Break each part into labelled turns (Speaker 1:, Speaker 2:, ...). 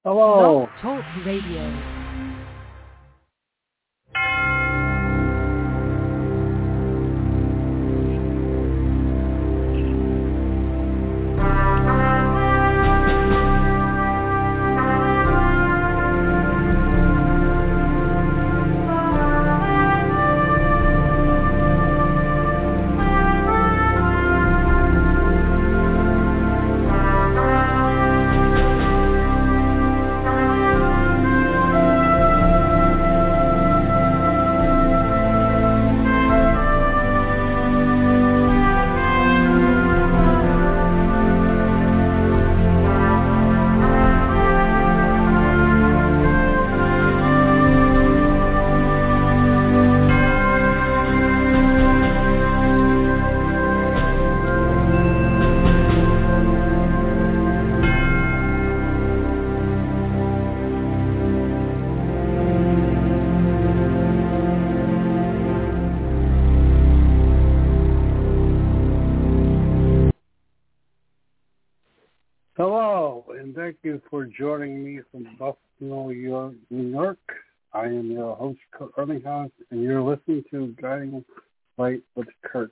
Speaker 1: Hello.
Speaker 2: Blog Talk Radio.
Speaker 1: Hello, and thank you for joining me from Buffalo, New York. I am your host, Kurt Erlinghaus, and you're listening to Guiding Light with Kurt.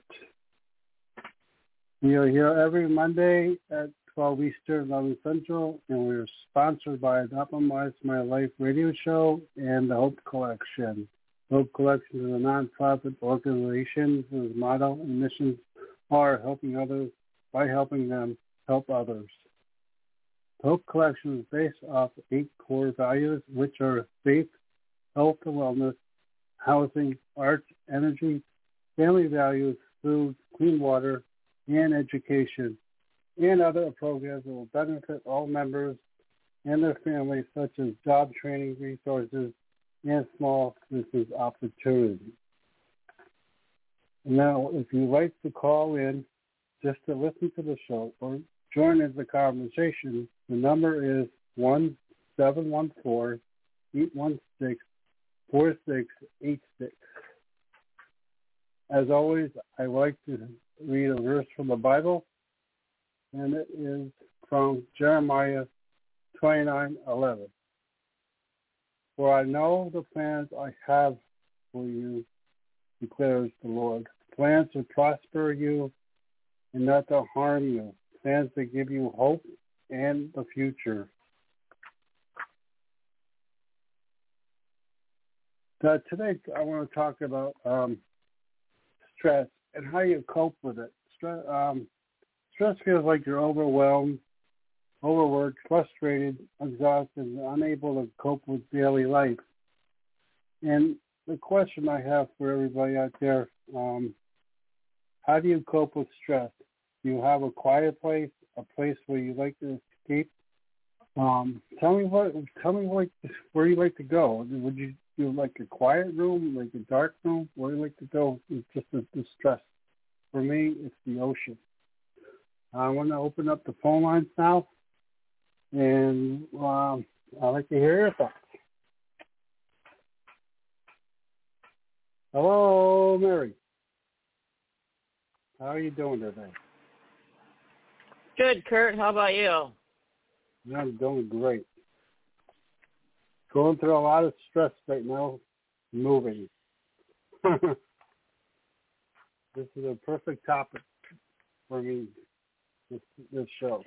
Speaker 1: We are here every Monday at 12 Eastern, 11 Central, and we are sponsored by the Optimize My Life radio show and the Hope Collection. Hope Collection is a nonprofit organization whose motto and missions are helping others by helping them help others. Hope Collection is based off 8 core values, which are faith, health and wellness, housing, arts, energy, family values, food, clean water, and education, and other programs that will benefit all members and their families, such as job training resources and small business opportunities. Now, if you'd like to call in just to listen to the show or join in the conversation, the number is 1-714-816-4686. As always, I like to read a verse from the Bible, and it is from Jeremiah 29:11. For I know the plans I have for you, declares the Lord, plans to prosper you and not to harm you, plans to give you hope and the future. Today I want to talk about stress and how you cope with it. Stress feels like you're overwhelmed, overworked, frustrated, exhausted, and unable to cope with daily life. And the question I have for everybody out there, how do you cope with stress? Do you have a quiet place, a place where you like to escape? Tell me where you like to go. Would you do like a quiet room, like a dark room? Where do you like to go? It's just the stress. For me, it's the ocean. I want to open up the phone lines now, and I'd like to hear your thoughts. Hello, Mary. How are you doing today?
Speaker 3: Good, Kurt. How about you?
Speaker 1: I'm doing great. Going through a lot of stress right now, moving. This is a perfect topic for me, this show.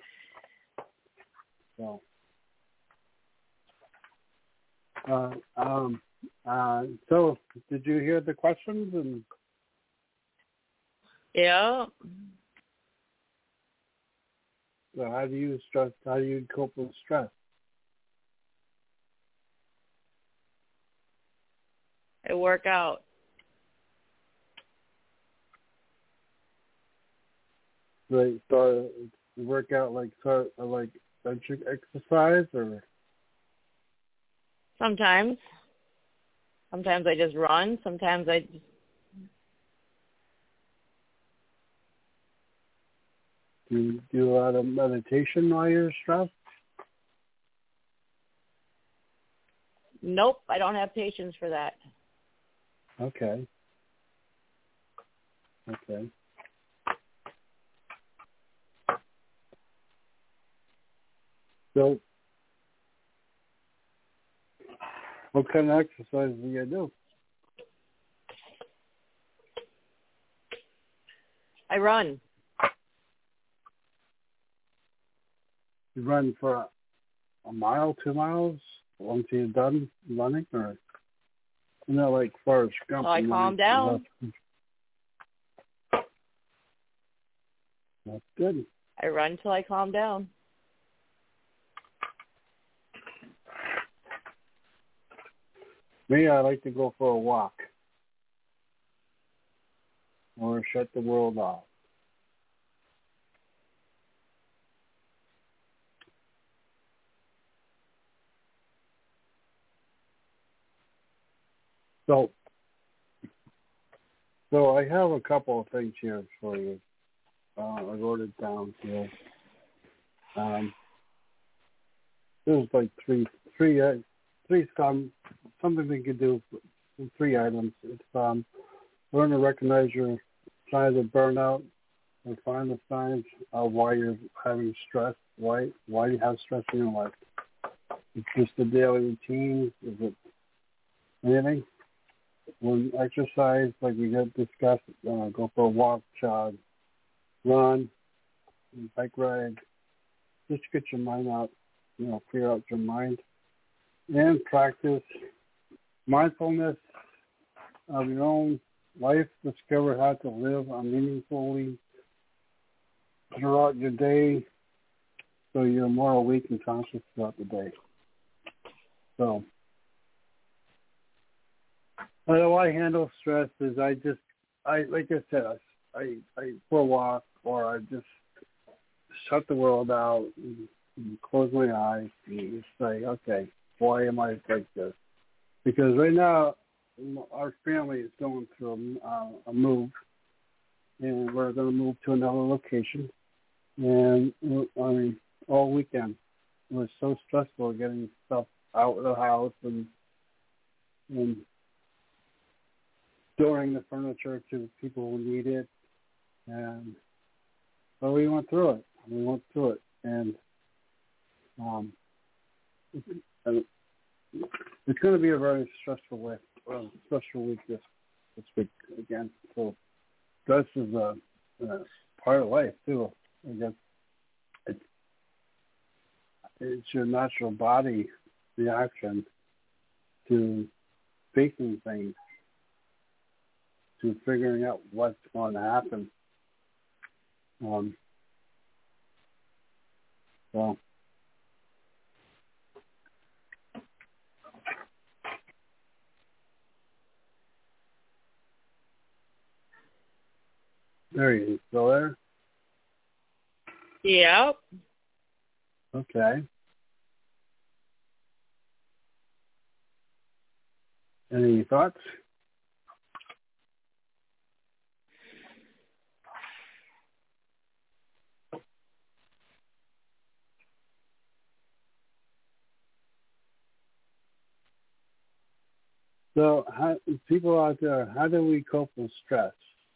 Speaker 1: So, did you hear the questions? And
Speaker 3: yeah.
Speaker 1: So how do you cope with stress?
Speaker 3: I work out.
Speaker 1: Like, so you work out like exercise, or
Speaker 3: Sometimes I just run. Sometimes I just...
Speaker 1: do you do a lot of meditation while you're stressed?
Speaker 3: Nope, I don't have patience for that.
Speaker 1: Okay. So What kind of exercise do you do?
Speaker 3: I run.
Speaker 1: You run for a mile, 2 miles once you're done running, or like Forrest Gump?
Speaker 3: So I calm down.
Speaker 1: That's good.
Speaker 3: I run till I calm down.
Speaker 1: Me, I like to go for a walk or shut the world off. So I have a couple of things here for you. I wrote it down here. There's like something we could do. 3 items. It's learn to recognize your signs of burnout and find the signs of why you're having stress. Why you have stress in your life? It's just a daily routine. Is it anything? When exercise, like we had discussed, go for a walk, jog, run, bike ride, just get your mind out, clear out your mind, and practice mindfulness of your own life. Discover how to live meaningfully throughout your day, so you're more awake and conscious throughout the day. So, how I handle stress is I like I said, I for a walk, or I just shut the world out and close my eyes and just say, okay, why am I like this? Because right now, our family is going through a move, and we're going to move to another location. And all weekend it was so stressful getting stuff out of the house and storing the furniture to people who need it. And so we went through it. And it's going to be a very stressful week this week again. So stress is a part of life too. I guess it's your natural body reaction to facing things, to figuring out what's going to happen. So there you go. Still there?
Speaker 3: Yep.
Speaker 1: Okay. Any thoughts? So, people out there, how do we cope with stress?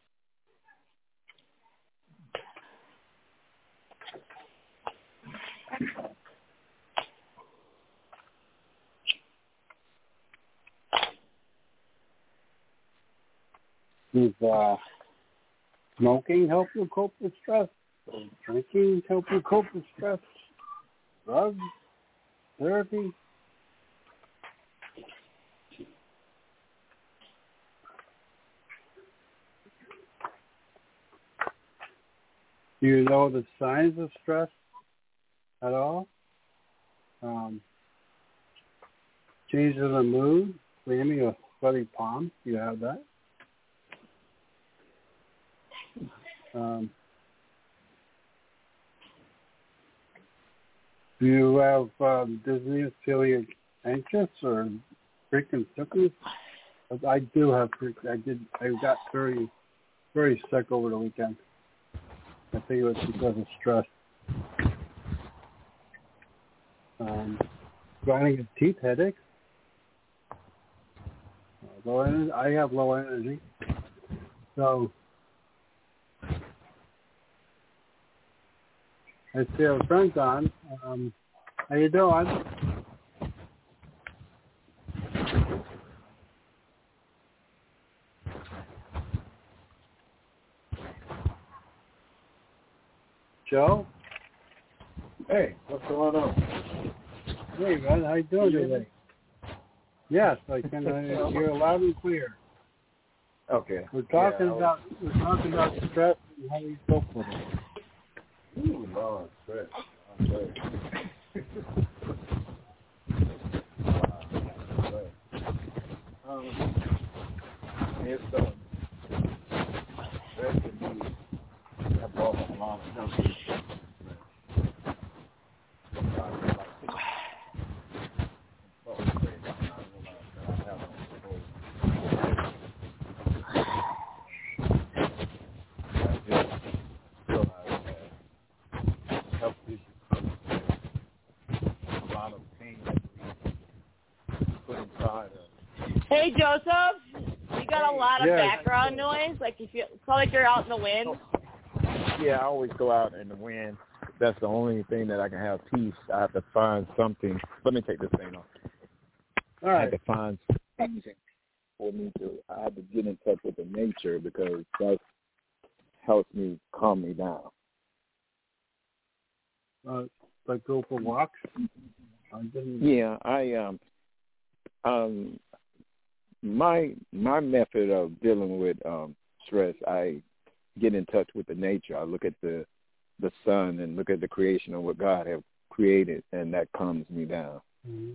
Speaker 1: Does smoking help you cope with stress? Does drinking help you cope with stress? Drugs? Therapy? Do you know the signs of stress at all? Changes in the mood, clammy or sweaty palms. Do you have that? Do you have dizziness, feeling anxious, or frequent sickness? I do have. I got very, very sick over the weekend. I think it was because of stress. Grinding of teeth, headaches. Low energy. I have low energy. So I see our friends on. How you doing? Joe?
Speaker 2: Hey, what's going on?
Speaker 1: Hey, man, how you doing today? Yes, I can. You're loud and clear.
Speaker 2: Okay.
Speaker 1: We're talking about stress and how you cope with it.
Speaker 2: Ooh, Lord, stress. Okay. It's stress can be that brought up a lot of stuff.
Speaker 3: Hey, Joseph, you got a lot of background noise. Like if you it's like you're out in the wind.
Speaker 2: Yeah, I always go out in the wind. That's the only thing that I can have peace. I have to find something. Let me take this thing off.
Speaker 1: All right.
Speaker 2: I have to find something for me to. I have to get in touch with the nature because that helps me calm me down.
Speaker 1: Like go for walks.
Speaker 2: Yeah, my method of dealing with stress, I get in touch with the nature. I look at the sun and look at the creation of what God has created, and that calms me down.
Speaker 1: Mm-hmm.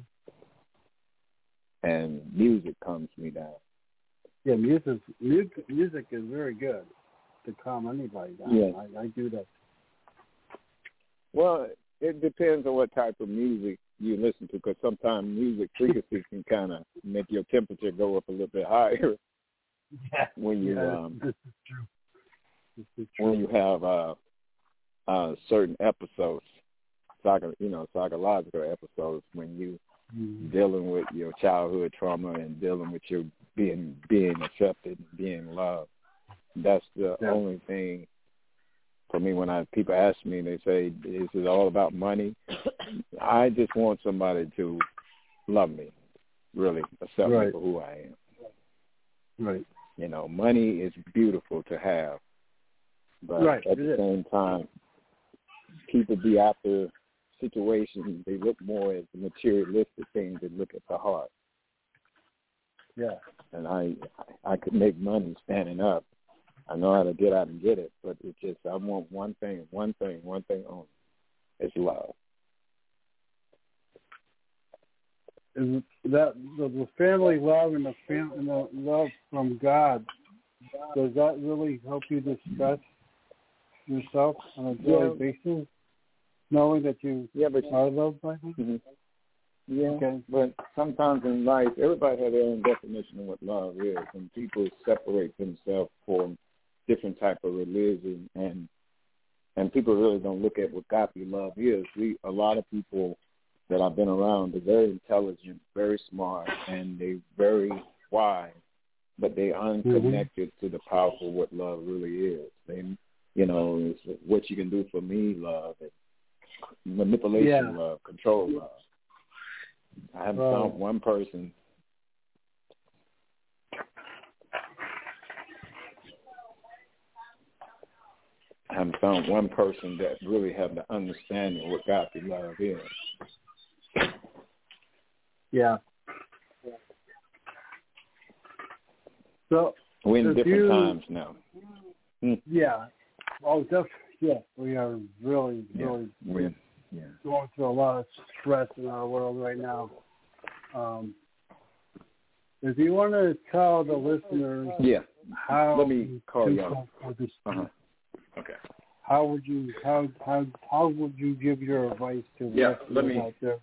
Speaker 2: And music calms me down.
Speaker 1: Yeah, music is very good to calm anybody down.
Speaker 2: Yeah.
Speaker 1: I do that.
Speaker 2: Well, it depends on what type of music you listen to, because sometimes music frequency can kind of make your temperature go up a little bit higher.
Speaker 1: Yeah.
Speaker 2: When you
Speaker 1: this is true.
Speaker 2: When you have certain episodes, psychological episodes, when you dealing with your childhood trauma and dealing with your being accepted and being loved. That's the only thing for me when people ask me, they say, is it all about money? I just want somebody to love me, really accept me for who I am.
Speaker 1: Right.
Speaker 2: Money is beautiful to have, but at the same time, people be after situations. They look more at the materialistic things than look at the heart.
Speaker 1: Yeah.
Speaker 2: And I could make money standing up. I know how to get out and get it, but it's just I want one thing only. It's love.
Speaker 1: Is that the family love and the love from God? Does that really help you to stress yourself on a daily basis, knowing that you are loved by Him?
Speaker 2: Mm-hmm. Yeah,
Speaker 1: okay.
Speaker 2: But sometimes in life, everybody has their own definition of what love is, and people separate themselves from different type of religion, and people really don't look at what godly love is. A lot of people that I've been around are very intelligent, very smart, and they're very wise, but they unconnected to the powerful what love really is. They, it's what you can do for me, love, and manipulation, love, control, love. I haven't found one person. I haven't found one person that really have the understanding of what godly love is.
Speaker 1: Yeah. So
Speaker 2: we're in different times now.
Speaker 1: Yeah. Oh, definitely. Yeah, we are really going through a lot of stress in our world right now. If you want to tell the listeners, how
Speaker 2: let me call you out. Okay.
Speaker 1: How would you give your advice to listeners out there?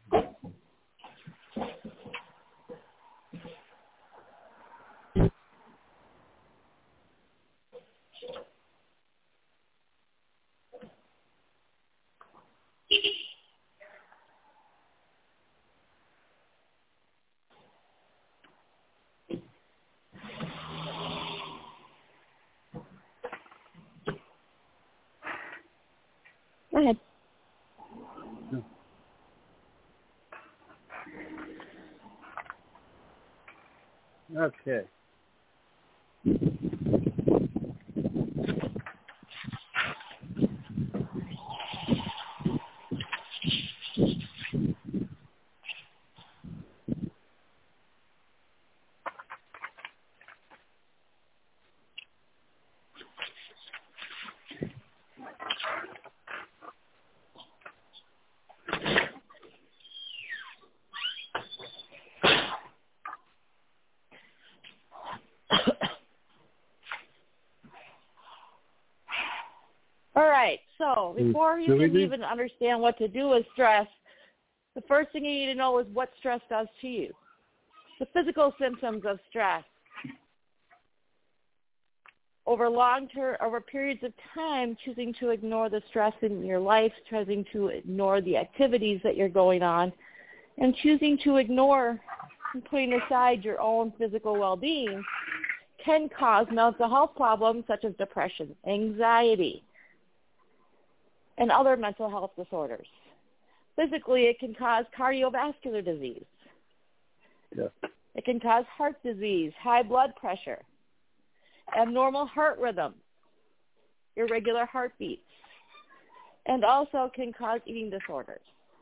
Speaker 3: Go ahead.
Speaker 1: Okay.
Speaker 3: All right, so before you can even understand what to do with stress, the first thing you need to know is what stress does to you. The physical symptoms of stress. Over periods of time, choosing to ignore the stress in your life, choosing to ignore the activities that you're going on, and choosing to ignore and putting aside your own physical well-being can cause mental health problems such as depression, anxiety, and other mental health disorders. Physically, it can cause cardiovascular disease.
Speaker 1: Yeah.
Speaker 3: It can cause heart disease, high blood pressure, abnormal heart rhythm, irregular heartbeats, and also can cause eating disorders.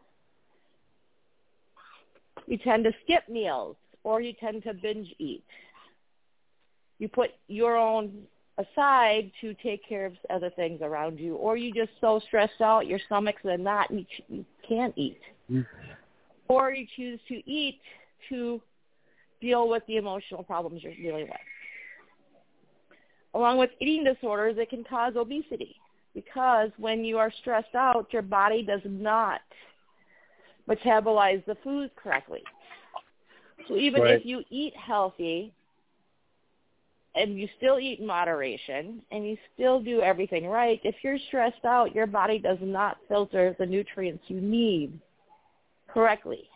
Speaker 3: You tend to skip meals, or you tend to binge eat. You put your own aside to take care of other things around you, or you just so stressed out your stomach's a knot and you can't eat. Or you choose to eat to deal with the emotional problems you're dealing with. Along with eating disorders, it can cause obesity because when you are stressed out, your body does not metabolize the food correctly. So even if you eat healthy and you still eat in moderation and you still do everything right, if you're stressed out, your body does not filter the nutrients you need correctly.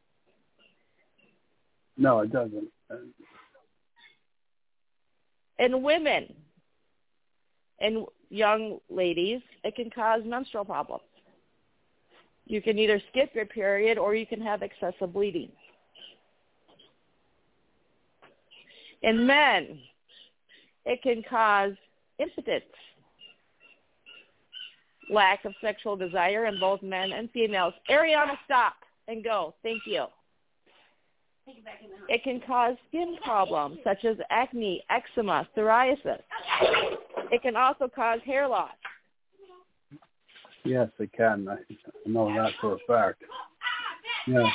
Speaker 1: No, it doesn't.
Speaker 3: In women and young ladies, it can cause menstrual problems. You can either skip your period or you can have excessive bleeding. In men, it can cause impotence, lack of sexual desire in both men and females. Ariana, stop and go. Thank you. It can cause skin problems such as acne, eczema, psoriasis. It can also cause hair loss.
Speaker 1: Yes, it can. I know that for a fact. Yeah.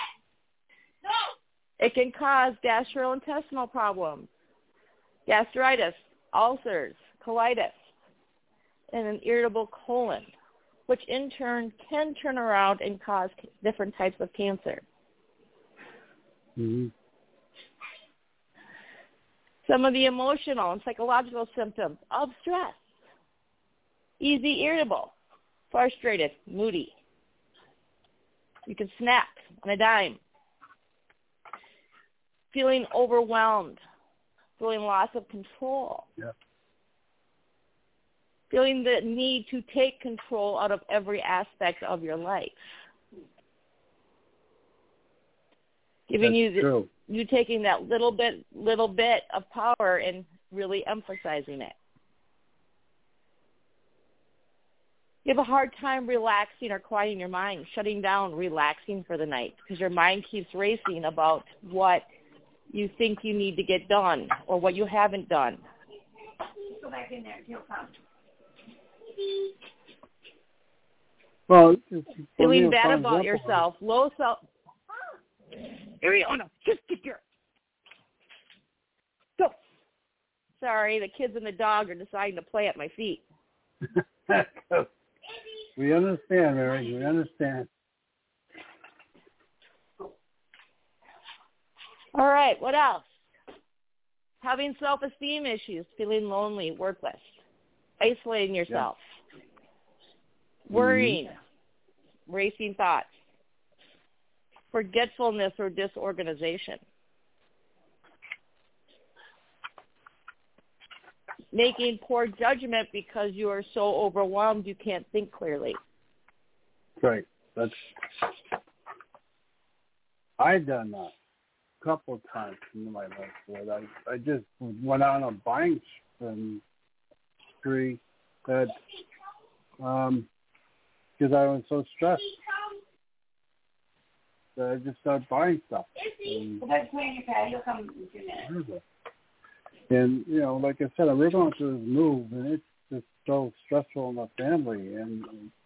Speaker 3: It can cause gastrointestinal problems, gastritis, ulcers, colitis, and an irritable colon, which in turn can turn around and cause different types of cancer.
Speaker 1: Mm-hmm.
Speaker 3: Some of the emotional and psychological symptoms of stress: easy irritable, frustrated, moody. You can snap on a dime. Feeling overwhelmed, feeling loss of control.
Speaker 1: Yeah.
Speaker 3: Feeling the need to take control out of every aspect of your life. Giving you taking that little bit of power and really emphasizing it. You have a hard time relaxing or quieting your mind, shutting down, relaxing for the night, because your mind keeps racing about what you think you need to get done or what you haven't done.
Speaker 4: Go back in there. He'll come.
Speaker 1: Well,
Speaker 3: feeling bad about yourself, low self. Ariana, just get your. Go. Sorry, the kids and the dog are deciding to play at my feet.
Speaker 1: We understand, Mary. We understand.
Speaker 3: All right, what else? Having self-esteem issues, feeling lonely, worthless, isolating yourself, worrying, racing thoughts, forgetfulness or disorganization, making poor judgment because you are so overwhelmed you can't think clearly.
Speaker 1: Right. I've done that. couple of times in my life where I just went on a buying spree that because I was so stressed that I just started buying stuff. And you know, like I said, we're going through this move, and it's just so stressful in the family, and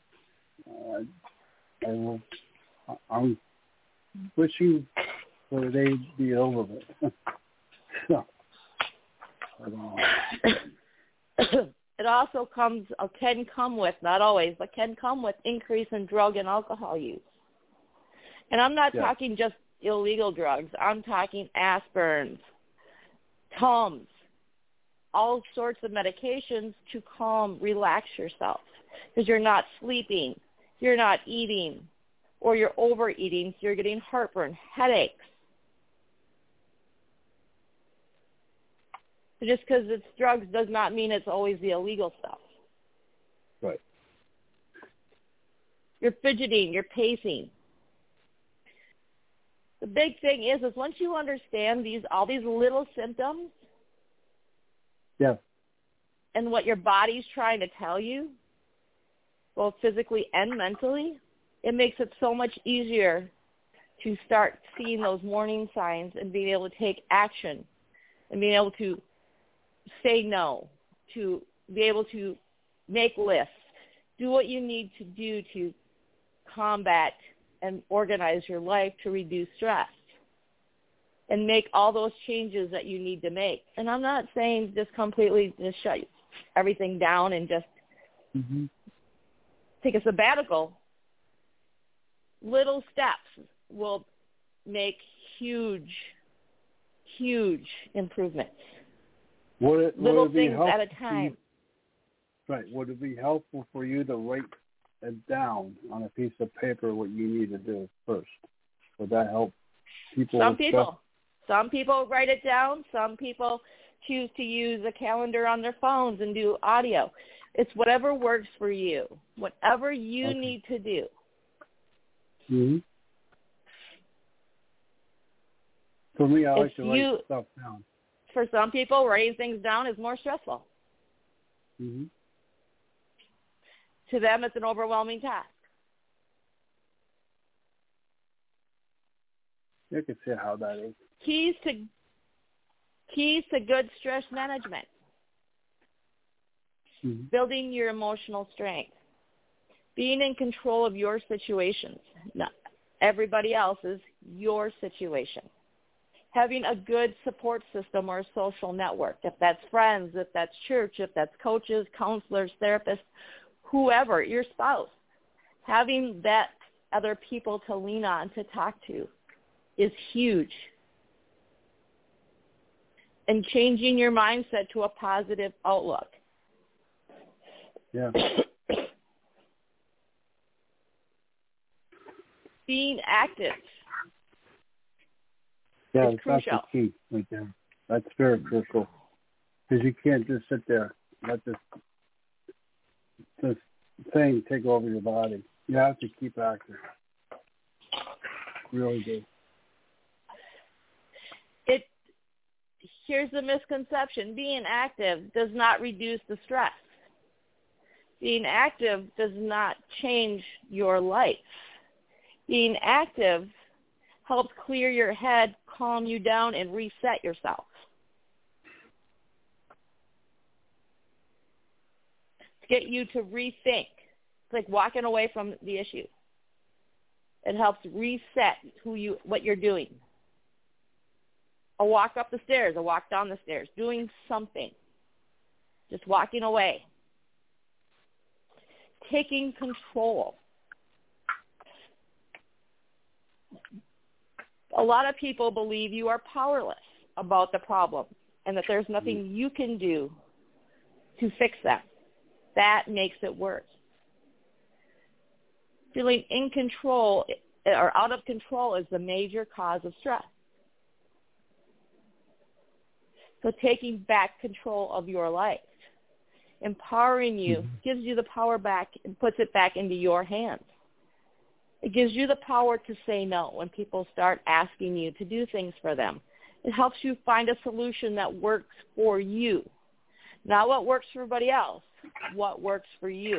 Speaker 1: I'm wishing for they'd be over it. So, I don't know.
Speaker 3: It also can come with, not always, but can come with increase in drug and alcohol use. And I'm not talking just illegal drugs. I'm talking aspirins, Tums, all sorts of medications to relax yourself because you're not sleeping, you're not eating, or you're overeating, so you're getting heartburn, headaches. Just because it's drugs does not mean it's always the illegal stuff.
Speaker 1: Right.
Speaker 3: You're fidgeting, you're pacing. The big thing is once you understand all these little symptoms, and what your body's trying to tell you, both physically and mentally, it makes it so much easier to start seeing those warning signs and being able to take action and being able to say no, to be able to make lists, do what you need to do to combat and organize your life to reduce stress and make all those changes that you need to make. And I'm not saying just completely just shut everything down and just take a sabbatical. Little steps will make huge, huge improvements. Little things at a time.
Speaker 1: Right. Would it be helpful for you to write it down on a piece of paper what you need to do first? Would that help people?
Speaker 3: Some people write it down. Some people choose to use a calendar on their phones and do audio. It's whatever works for you, whatever you need to do.
Speaker 1: Mm-hmm. For me, I like to write stuff down.
Speaker 3: For some people, writing things down is more stressful.
Speaker 1: Mm-hmm.
Speaker 3: To them, it's an overwhelming task.
Speaker 1: You can see how that is.
Speaker 3: Keys to good stress management.
Speaker 1: Mm-hmm.
Speaker 3: Building your emotional strength. Being in control of your situations. Not everybody else's, your situation. Having a good support system or a social network, if that's friends, if that's church, if that's coaches, counselors, therapists, whoever, your spouse. Having that other people to lean on, to talk to, is huge. And changing your mindset to a positive outlook.
Speaker 1: Yeah.
Speaker 3: Being active.
Speaker 1: Yeah,
Speaker 3: it's
Speaker 1: that's
Speaker 3: crucial.
Speaker 1: the key right there. That's very crucial. Because you can't just sit there and let this thing take over your body. You have to keep active. Really do.
Speaker 3: Here's the misconception. Being active does not reduce the stress. Being active does not change your life. Being active helps clear your head, calm you down, and reset yourself. To get you to rethink. It's like walking away from the issue. It helps reset what you're doing. A walk up the stairs, a walk down the stairs, doing something. Just walking away. Taking control. A lot of people believe you are powerless about the problem and that there's nothing you can do to fix them. That makes it worse. Feeling in control or out of control is the major cause of stress. So taking back control of your life, empowering you, gives you the power back and puts it back into your hands. It gives you the power to say no when people start asking you to do things for them. It helps you find a solution that works for you. Not what works for everybody else, what works for you.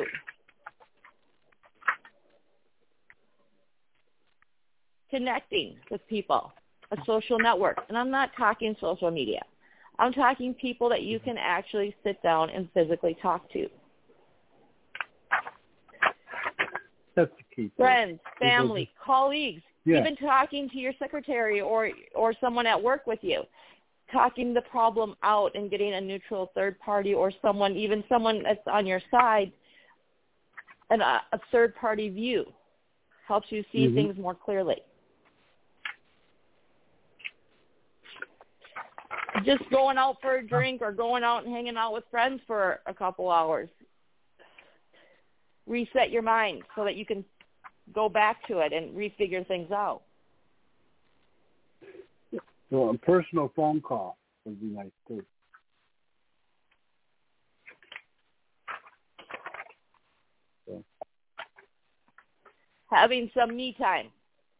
Speaker 3: Connecting with people, a social network. And I'm not talking social media. I'm talking people that you can actually sit down and physically talk to.
Speaker 1: That's the key.
Speaker 3: Friends, family, colleagues,
Speaker 1: yeah.
Speaker 3: Even talking to your secretary or someone at work with you. Talking the problem out and getting a neutral third party or someone that's on your side, and a third party view helps you see things more clearly. Just going out for a drink or going out and hanging out with friends for a couple hours. Reset your mind so that you can go back to it and refigure things out.
Speaker 1: So a personal phone call would be nice too. So.
Speaker 3: Having some me time.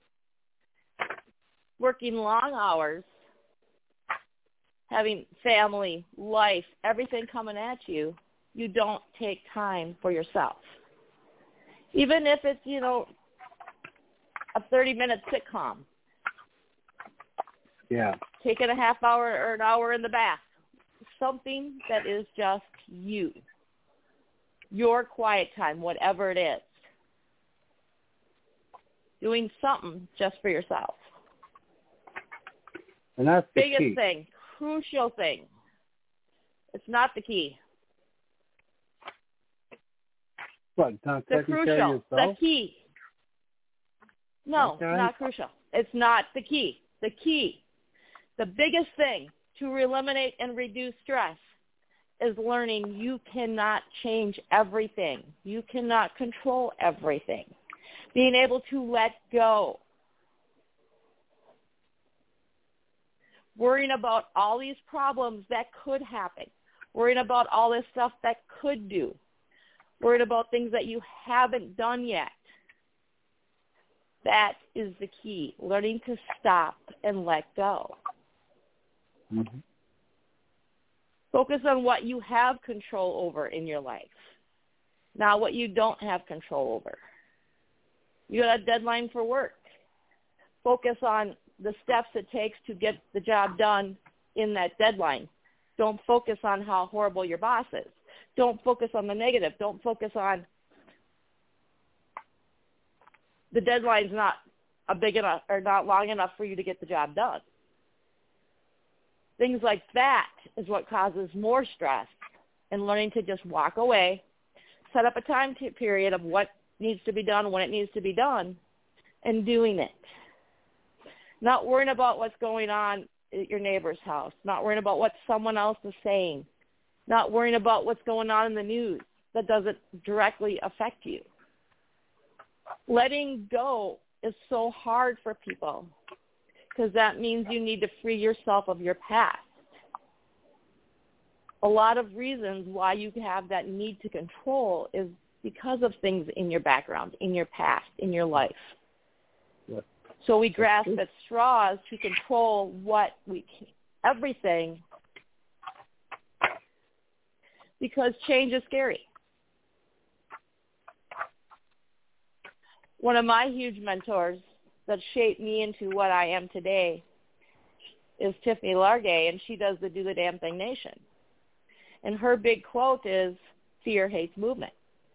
Speaker 3: Working long hours. Having family, life, everything coming at you. You don't take time for yourself. Even if it's, a 30-minute sitcom.
Speaker 1: Yeah.
Speaker 3: Taking a half hour or an hour in the bath. Something that is just you. Your quiet time, whatever it is. Doing something just for yourself.
Speaker 1: And that's the
Speaker 3: biggest
Speaker 1: key.
Speaker 3: thing, crucial thing. It's not the key.
Speaker 1: What, not
Speaker 3: The
Speaker 1: taking care of
Speaker 3: crucial,
Speaker 1: yourself?
Speaker 3: the key. No,
Speaker 1: Okay.
Speaker 3: not crucial. It's not the key. The key, the biggest thing to eliminate and reduce stress is learning you cannot change everything. You cannot control everything. Being able to let go. Worrying about all these problems that could happen. Worrying about all this stuff that could do. Worried about things that you haven't done yet. That is the key. Learning to stop and let go.
Speaker 1: Mm-hmm.
Speaker 3: Focus on what you have control over in your life, not what you don't have control over. You got a deadline for work. Focus on the steps it takes to get the job done in that deadline. Don't focus on how horrible your boss is. Don't focus on the negative. Don't focus on the deadline's not big enough or not long enough for you to get the job done. Things like that is what causes more stress, and learning to just walk away, set up a time period of what needs to be done, when it needs to be done, and doing it. Not worrying about what's going on at your neighbor's house, not worrying about what someone else is saying, not worrying about what's going on in the news that doesn't directly affect you. Letting go is so hard for people because that means you need to free yourself of your past. A lot of reasons why you have that need to control is because of things in your background, in your past, in your life.
Speaker 1: Yeah.
Speaker 3: So we grasp at straws to control everything, because change is scary. One of my huge mentors that shaped me into what I am today is Tiffany Largay, and she does the Do the Damn Thing Nation. And her big quote is, fear hates movement.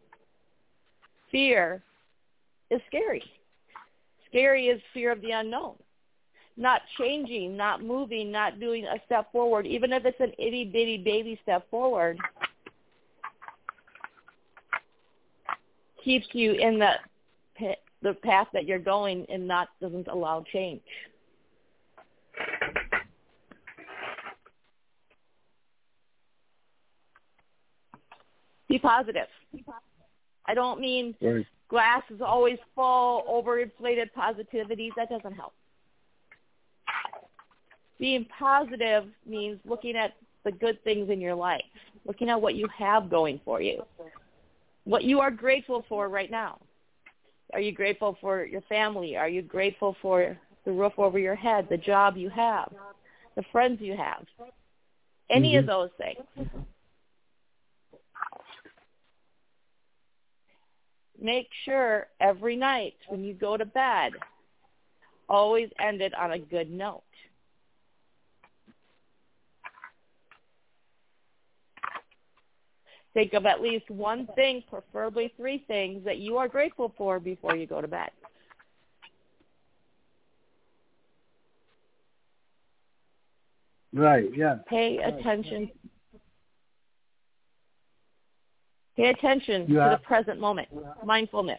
Speaker 3: Fear is scary. Scary is fear of the unknown. Not changing, not moving, not doing a step forward, even if it's an itty-bitty baby step forward, keeps you in the path that you're going and doesn't allow change. Be positive. I don't mean glass is always full, overinflated positivity. That doesn't help. Being positive means looking at the good things in your life, looking at what you have going for you, what you are grateful for right now. Are you grateful for your family? Are you grateful for the roof over your head, the job you have, the friends you have? Any of those things. Make sure every night when you go to bed, always end it on a good note. Think of at least one thing, preferably 3 things, that you are grateful for before you go to bed.
Speaker 1: Right, yeah.
Speaker 3: Pay attention. Pay attention to the present moment. Mindfulness.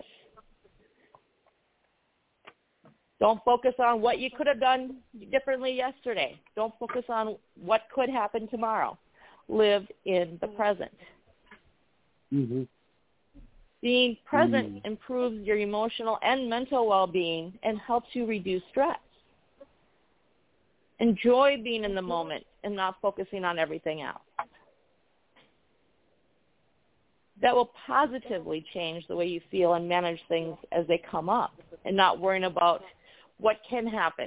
Speaker 3: Don't focus on what you could have done differently yesterday. Don't focus on what could happen tomorrow. Live in the present.
Speaker 1: Mm-hmm.
Speaker 3: Being present improves your emotional and mental well-being and helps you reduce stress. Enjoy being in the moment and not focusing on everything else. That will positively change the way you feel and manage things as they come up and not worrying about what can happen.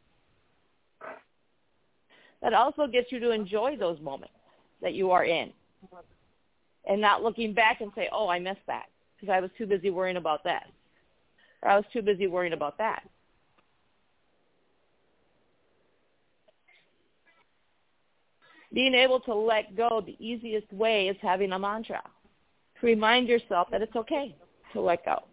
Speaker 3: That also gets you to enjoy those moments that you are in and not looking back and say, oh, I missed that because I was too busy worrying about that or I was too busy worrying about that. Being able to let go, the easiest way is having a mantra. To remind yourself that it's okay to let go.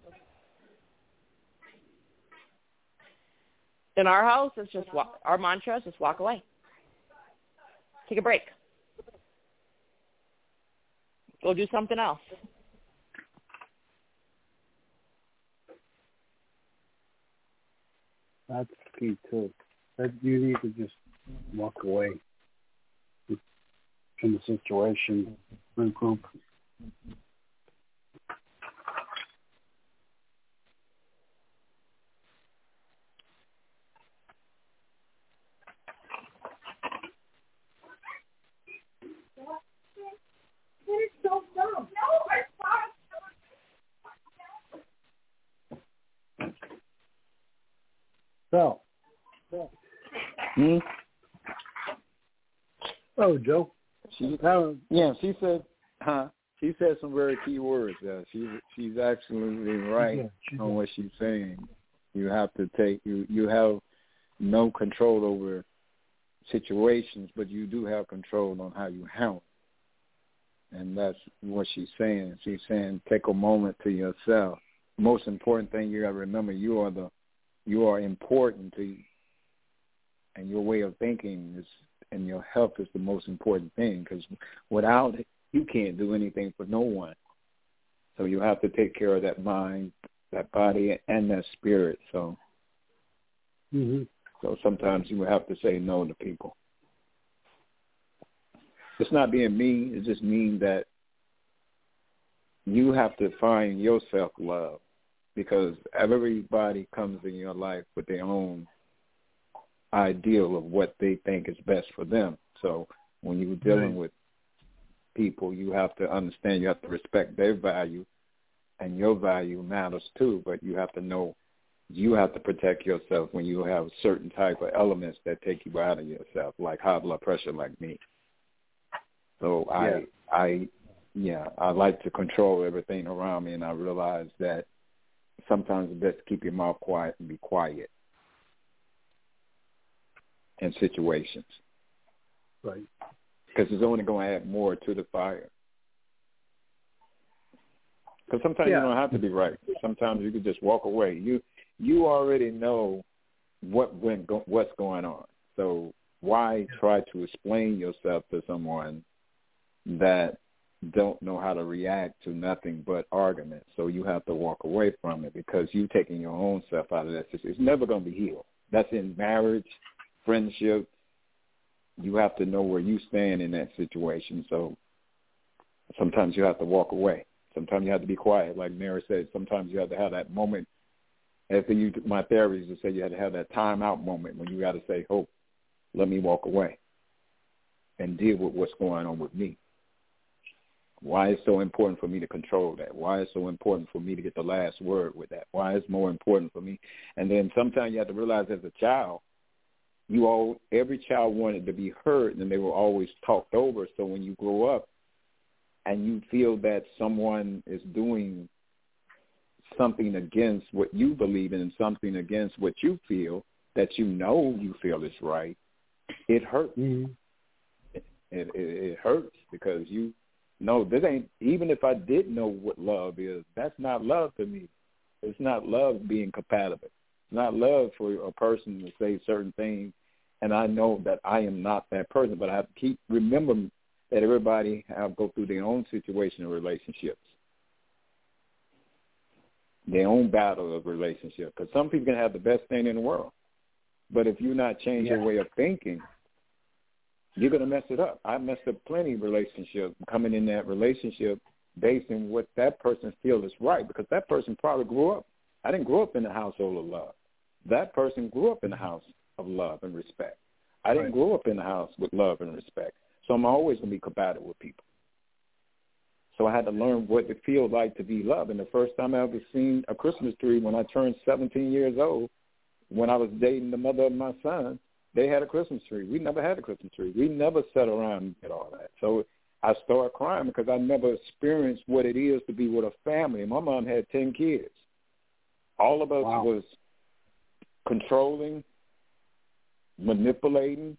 Speaker 3: In our house, it's just our mantra is just walk away. Take a break. Go do something else.
Speaker 1: That's key too. That you need to just walk away from the situation and group.
Speaker 4: It's so dumb. No, it's
Speaker 1: not. So. Oh, Joe.
Speaker 2: She said some very key words. She's absolutely right on what she's saying. You have to you have no control over situations, but you do have control on how you handle it. And that's what she's saying. She's saying take a moment to yourself. Most important thing you got to remember, you are important to you, and your way of thinking and your health is the most important thing, because without it, you can't do anything for no one. So you have to take care of that mind, that body, and that spirit. So, so sometimes you will have to say no to people. It's not being mean. It just means that you have to find your self-love, because everybody comes in your life with their own ideal of what they think is best for them. So when you're dealing with people, you have to understand, you have to respect their value, and your value matters too, but you have to know you have to protect yourself when you have certain type of elements that take you out of yourself, like high blood pressure, like me. So I like to control everything around me, and I realize that sometimes it's best to keep your mouth quiet and be quiet in situations.
Speaker 1: Right.
Speaker 2: Because it's only going to add more to the fire. Because sometimes you don't have to be right. Sometimes you can just walk away. You already know what's going on. So why try to explain yourself to someone that don't know how to react to nothing but argument? So you have to walk away from it, because you taking your own self out of that situation. It's never going to be healed. That's in marriage, friendship. You have to know where you stand in that situation. So sometimes you have to walk away. Sometimes you have to be quiet. Like Mary said, sometimes you have to have that moment. My therapist used to say you had to have that time-out moment when you got to say, oh, let me walk away and deal with what's going on with me. Why it's so important for me to control that? Why it's so important for me to get the last word with that? Why it's more important for me? And then sometimes you have to realize as a child, every child wanted to be heard, and they were always talked over. So when you grow up and you feel that someone is doing something against what you believe in and something against what you feel that you feel is right, it hurts.
Speaker 1: Mm-hmm.
Speaker 2: It hurts because this ain't, even if I did know what love is, that's not love to me. It's not love being compatible. It's not love for a person to say certain things, and I know that I am not that person, but I have to keep remembering that everybody go through their own situation of relationships, their own battle of relationship, because some people can have the best thing in the world, but if you're not changing your way of thinking, you're going to mess it up. I messed up plenty of relationships coming in that relationship based on what that person feels is right, because that person probably grew up. I didn't grow up in a household of love. That person grew up in a house of love and respect. I didn't grow up in a house with love and respect. So I'm always going to be compatible with people. So I had to learn what it feels like to be loved. And the first time I ever seen a Christmas tree when I turned 17 years old, when I was dating the mother of my son, they had a Christmas tree. We never had a Christmas tree. We never sat around and did all that. So I started crying because I never experienced what it is to be with a family. My mom had 10 kids. All of us was controlling, manipulating,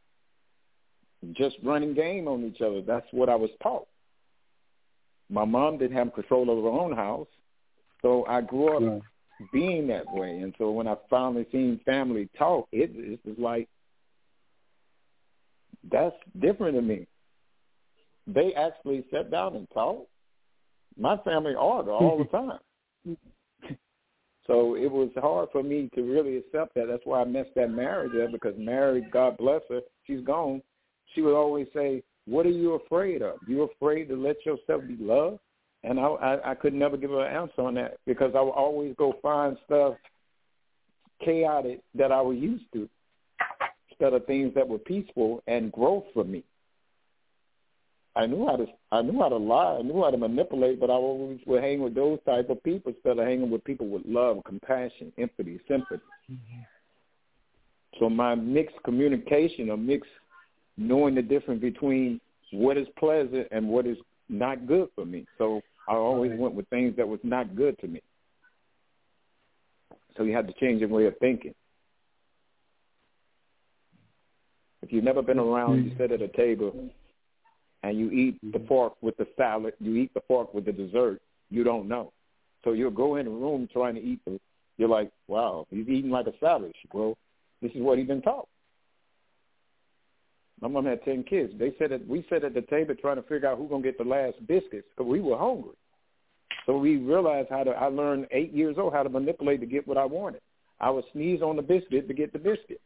Speaker 2: just running game on each other. That's what I was taught. My mom didn't have control over her own house, so I grew up being that way. And so when I finally seen family talk, it was like, that's different to me. They actually sat down and talked. My family argued all the time. So it was hard for me to really accept that. That's why I messed that marriage up, because Mary, God bless her, she's gone. She would always say, what are you afraid of? You afraid to let yourself be loved? And I could never give her an answer on that, because I would always go find stuff chaotic that I was used to instead of things that were peaceful and growth for me. I knew how to lie. I knew how to manipulate, but I always would hang with those type of people instead of hanging with people with love, compassion, empathy, sympathy. Mm-hmm. So my mixed communication, or mixed knowing the difference between what is pleasant and what is not good for me. So I always went with things that was not good to me. So you have to change your way of thinking. If you've never been around, you sit at a table and you eat the fork with the salad, you eat the fork with the dessert, you don't know. So you'll go in a room trying to eat you're like, wow, he's eating like a savage. Well, this is what he's been taught. My mom had 10 kids. We sat at the table trying to figure out who's going to get the last biscuits because we were hungry. So we realized I learned 8 years old how to manipulate to get what I wanted. I would sneeze on the biscuit to get the biscuit.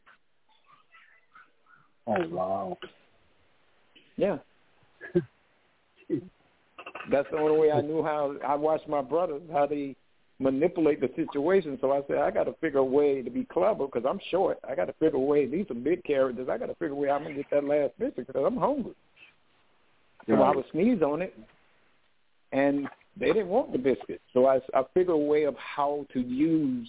Speaker 1: Oh, wow.
Speaker 2: Yeah. That's the only way I knew how. I watched my brothers, how they manipulate the situation. So I said, I got to figure a way to be clever because I'm short. I got to figure a way. These are big characters. I got to figure a way I'm going to get that last biscuit because I'm hungry. So I would sneeze on it, and they didn't want the biscuit. So I figured a way of how to use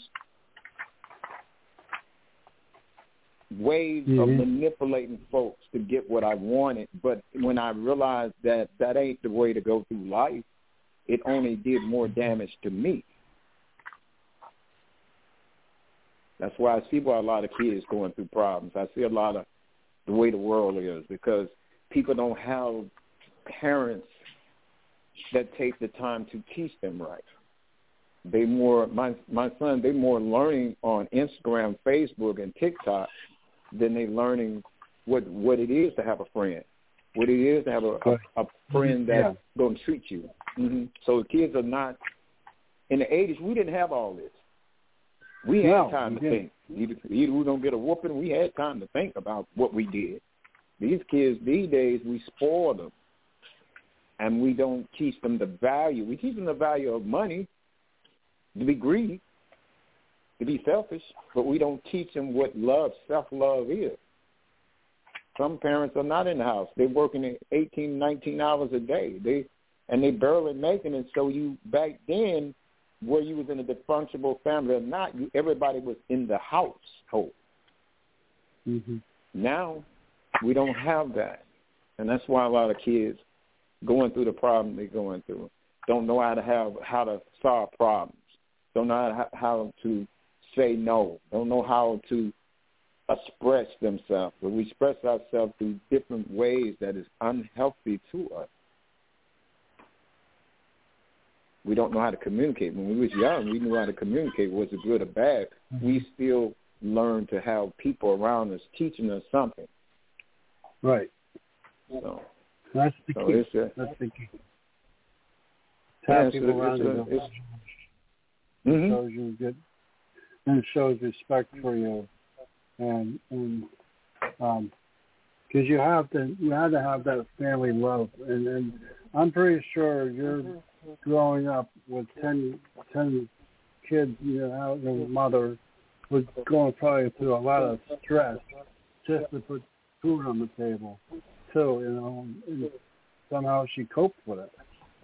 Speaker 2: ways of manipulating folks to get what I wanted. But when I realized that ain't the way to go through life, it only did more damage to me. That's why I see why a lot of kids going through problems. I see a lot of the way the world is because people don't have parents that take the time to teach them right. They more, my son, they more learning on Instagram, Facebook, and TikTok than they learning what it is to have a friend, what it is to have a friend that's going to treat you. Mm-hmm. So the kids are not, in the 80s, we didn't have all this. We had time to think. Either we don't get a whooping, we had time to think about what we did. These kids these days, we spoil them, and we don't teach them the value. We teach them the value of money, to be greedy, to be selfish, but we don't teach them what love, self-love is. Some parents are not in the house. They're working 18, 19 hours a day. and they barely making it. So you back then, where you was in a dysfunctional family or not, everybody was in the household.
Speaker 1: Mm-hmm.
Speaker 2: Now we don't have that, and that's why a lot of kids going through the problem they're going through don't know how to solve problems, don't know how to say no, don't know how to express themselves. But we express ourselves through different ways that is unhealthy to us. We don't know how to communicate. When we was young, we knew how to communicate, was it good or bad. Mm-hmm. We still learn to have people around us teaching us something.
Speaker 1: Right.
Speaker 2: So
Speaker 1: that's the key. That's the key. Have people around you. Shows you good, and it shows respect for you, and because you had to have that family love, and I'm pretty sure you're growing up with 10 kids. Your mother was going probably through a lot of stress just to put food on the table, too. And somehow she coped with it.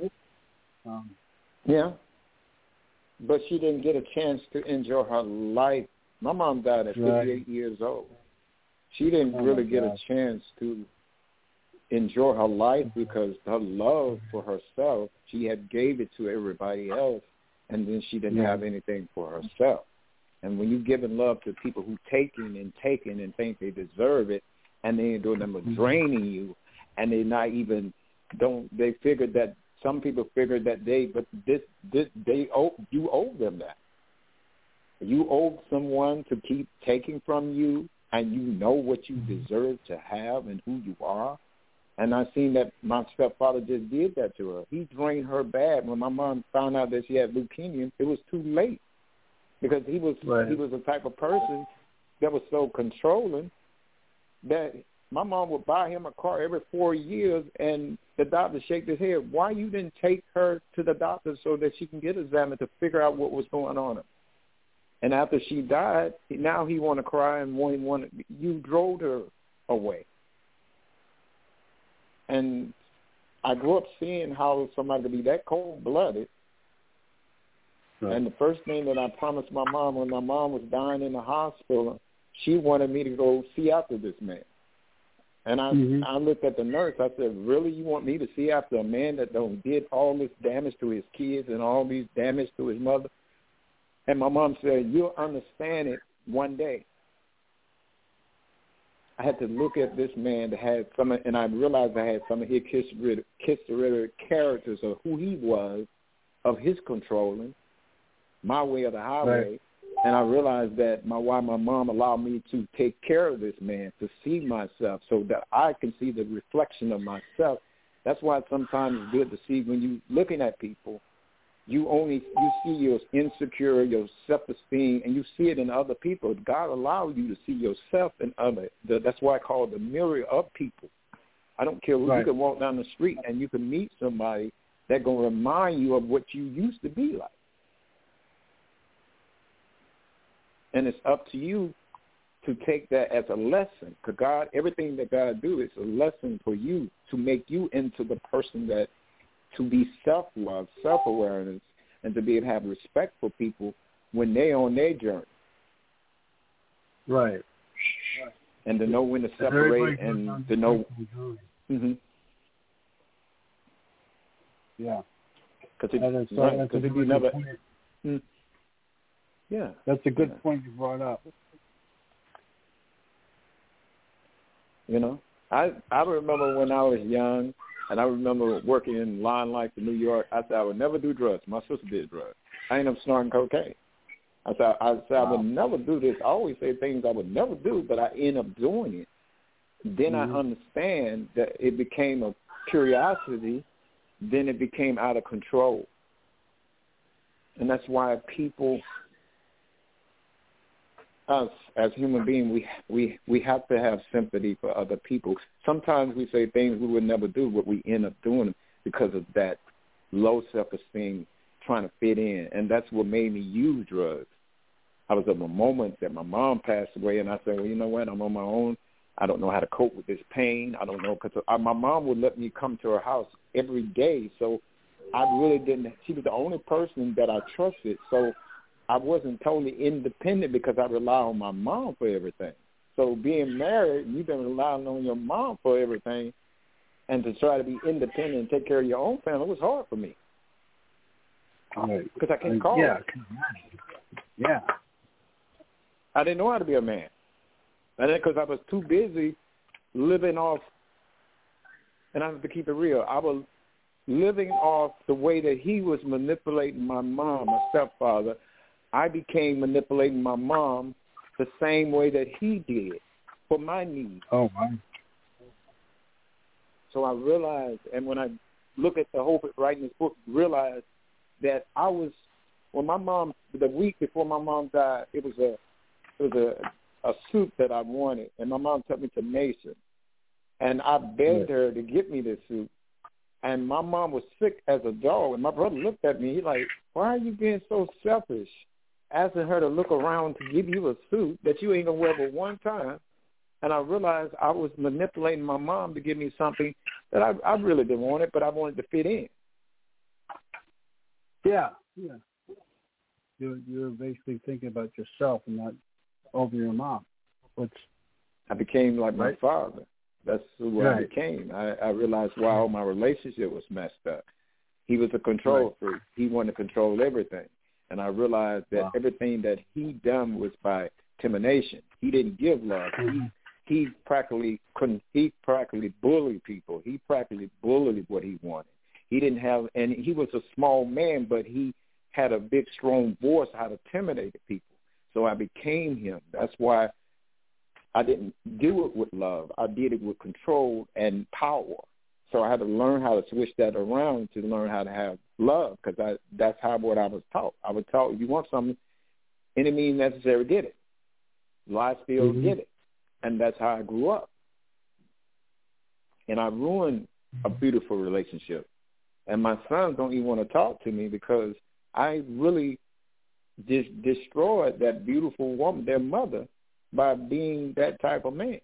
Speaker 2: Yeah, but she didn't get a chance to enjoy her life. My mom died at 58 years old. She didn't really get a chance to enjoy her life because her love for herself, she had gave it to everybody else, and then she didn't have anything for herself. And when you're giving love to people who taking and think they deserve it, and they ain't doing them but draining you, and they not even they figured that. Some people figure that you owe them that. You owe someone to keep taking from you, and you know what you deserve to have and who you are. And I seen that my stepfather just did that to her. He drained her bad. When my mom found out that she had leukemia, it was too late because he was a type of person that was so controlling that my mom would buy him a car every 4 years, and the doctor shake his head. Why you didn't take her to the doctor so that she can get examined to figure out what was going on? And after she died, now he want to cry and you drove her away. And I grew up seeing how somebody could be that cold-blooded. Right. And the first thing that I promised my mom when my mom was dying in the hospital, she wanted me to go see after this man. And I looked at the nurse. I said, really, you want me to see after a man that did all this damage to his kids and all these damage to his mother? And my mom said, you'll understand it one day. I had to look at this man that had and I realized I had some of his characteristics characters of who he was, of his controlling, my way or the highway. Right. And I realized that why my mom allowed me to take care of this man, to see myself so that I can see the reflection of myself. That's why sometimes it's good to see when you're looking at people, you see your insecure, your self-esteem, and you see it in other people. God allows you to see yourself in others. That's why I call it the mirror of people. I don't care who. You can walk down the street and you can meet somebody that's going to remind you of what you used to be like. And it's up to you to take that as a lesson. Because everything that God do is a lesson for you to make you into the person that, to be self-love, self-awareness, and to be able to have respect for people when they're on their journey.
Speaker 1: Right.
Speaker 2: And to know when to separate and to know. Mm-hmm.
Speaker 1: Yeah.
Speaker 2: Because if you never. Yeah.
Speaker 1: That's a good point you brought up.
Speaker 2: I remember when I was young, and I remember working in Line Life in New York, I said I would never do drugs. My sister did drugs. I ended up snorting cocaine. I said I would never do this. I always say things I would never do, but I end up doing it. Then I understand that it became a curiosity, then it became out of control. And that's why people, us as human beings, we have to have sympathy for other people. Sometimes we say things we would never do, but we end up doing them because of that low self-esteem, trying to fit in. And that's what made me use drugs. I was at a moment that my mom passed away, and I said, well, you know what, I'm on my own. I don't know how to cope with this pain. I don't know, because my mom would let me come to her house every day. So I really didn't. She was the only person that I trusted, so I wasn't totally independent because I rely on my mom for everything. So being married, you've been relying on your mom for everything, and to try to be independent and take care of your own family was hard for me.
Speaker 1: Right.
Speaker 2: Because I can't call her.
Speaker 1: Yeah.
Speaker 2: I didn't know how to be a man. And then because I was too busy living off, and I have to keep it real, I was living off the way that he was manipulating my mom, my stepfather. I became manipulating my mom the same way that he did for my needs.
Speaker 1: Oh, wow.
Speaker 2: So I realized, and when I look at the whole writing this book, realized that I was, when my mom, the week before my mom died, it was a suit that I wanted, and my mom took me to Mason, and I begged her to get me this suit. And my mom was sick as a dog, and my brother looked at me. He's like, "Why are you being so selfish, asking her to look around to give you a suit that you ain't gonna wear but one time?" And I realized I was manipulating my mom to give me something that I really didn't want it, but I wanted to fit in.
Speaker 1: Yeah. You're basically thinking about yourself and not over your mom.
Speaker 2: I became like my father. That's who I became. I realized, wow, my relationship was messed up. He was a control freak. He wanted to control everything. And I realized that everything that he done was by intimidation. He didn't give love. He practically bullied people. He practically bullied what he wanted. He didn't have, and he was a small man, but he had a big, strong voice how to intimidate people. So I became him. That's why I didn't do it with love. I did it with control and power. So I had to learn how to switch that around to learn how to have love, because that's what I was taught. I was taught, you want something, any means necessary, get it. Lie, steal, get it. And that's how I grew up. And I ruined a beautiful relationship. And my sons don't even want to talk to me because I really destroyed that beautiful woman, their mother, by being that type of man.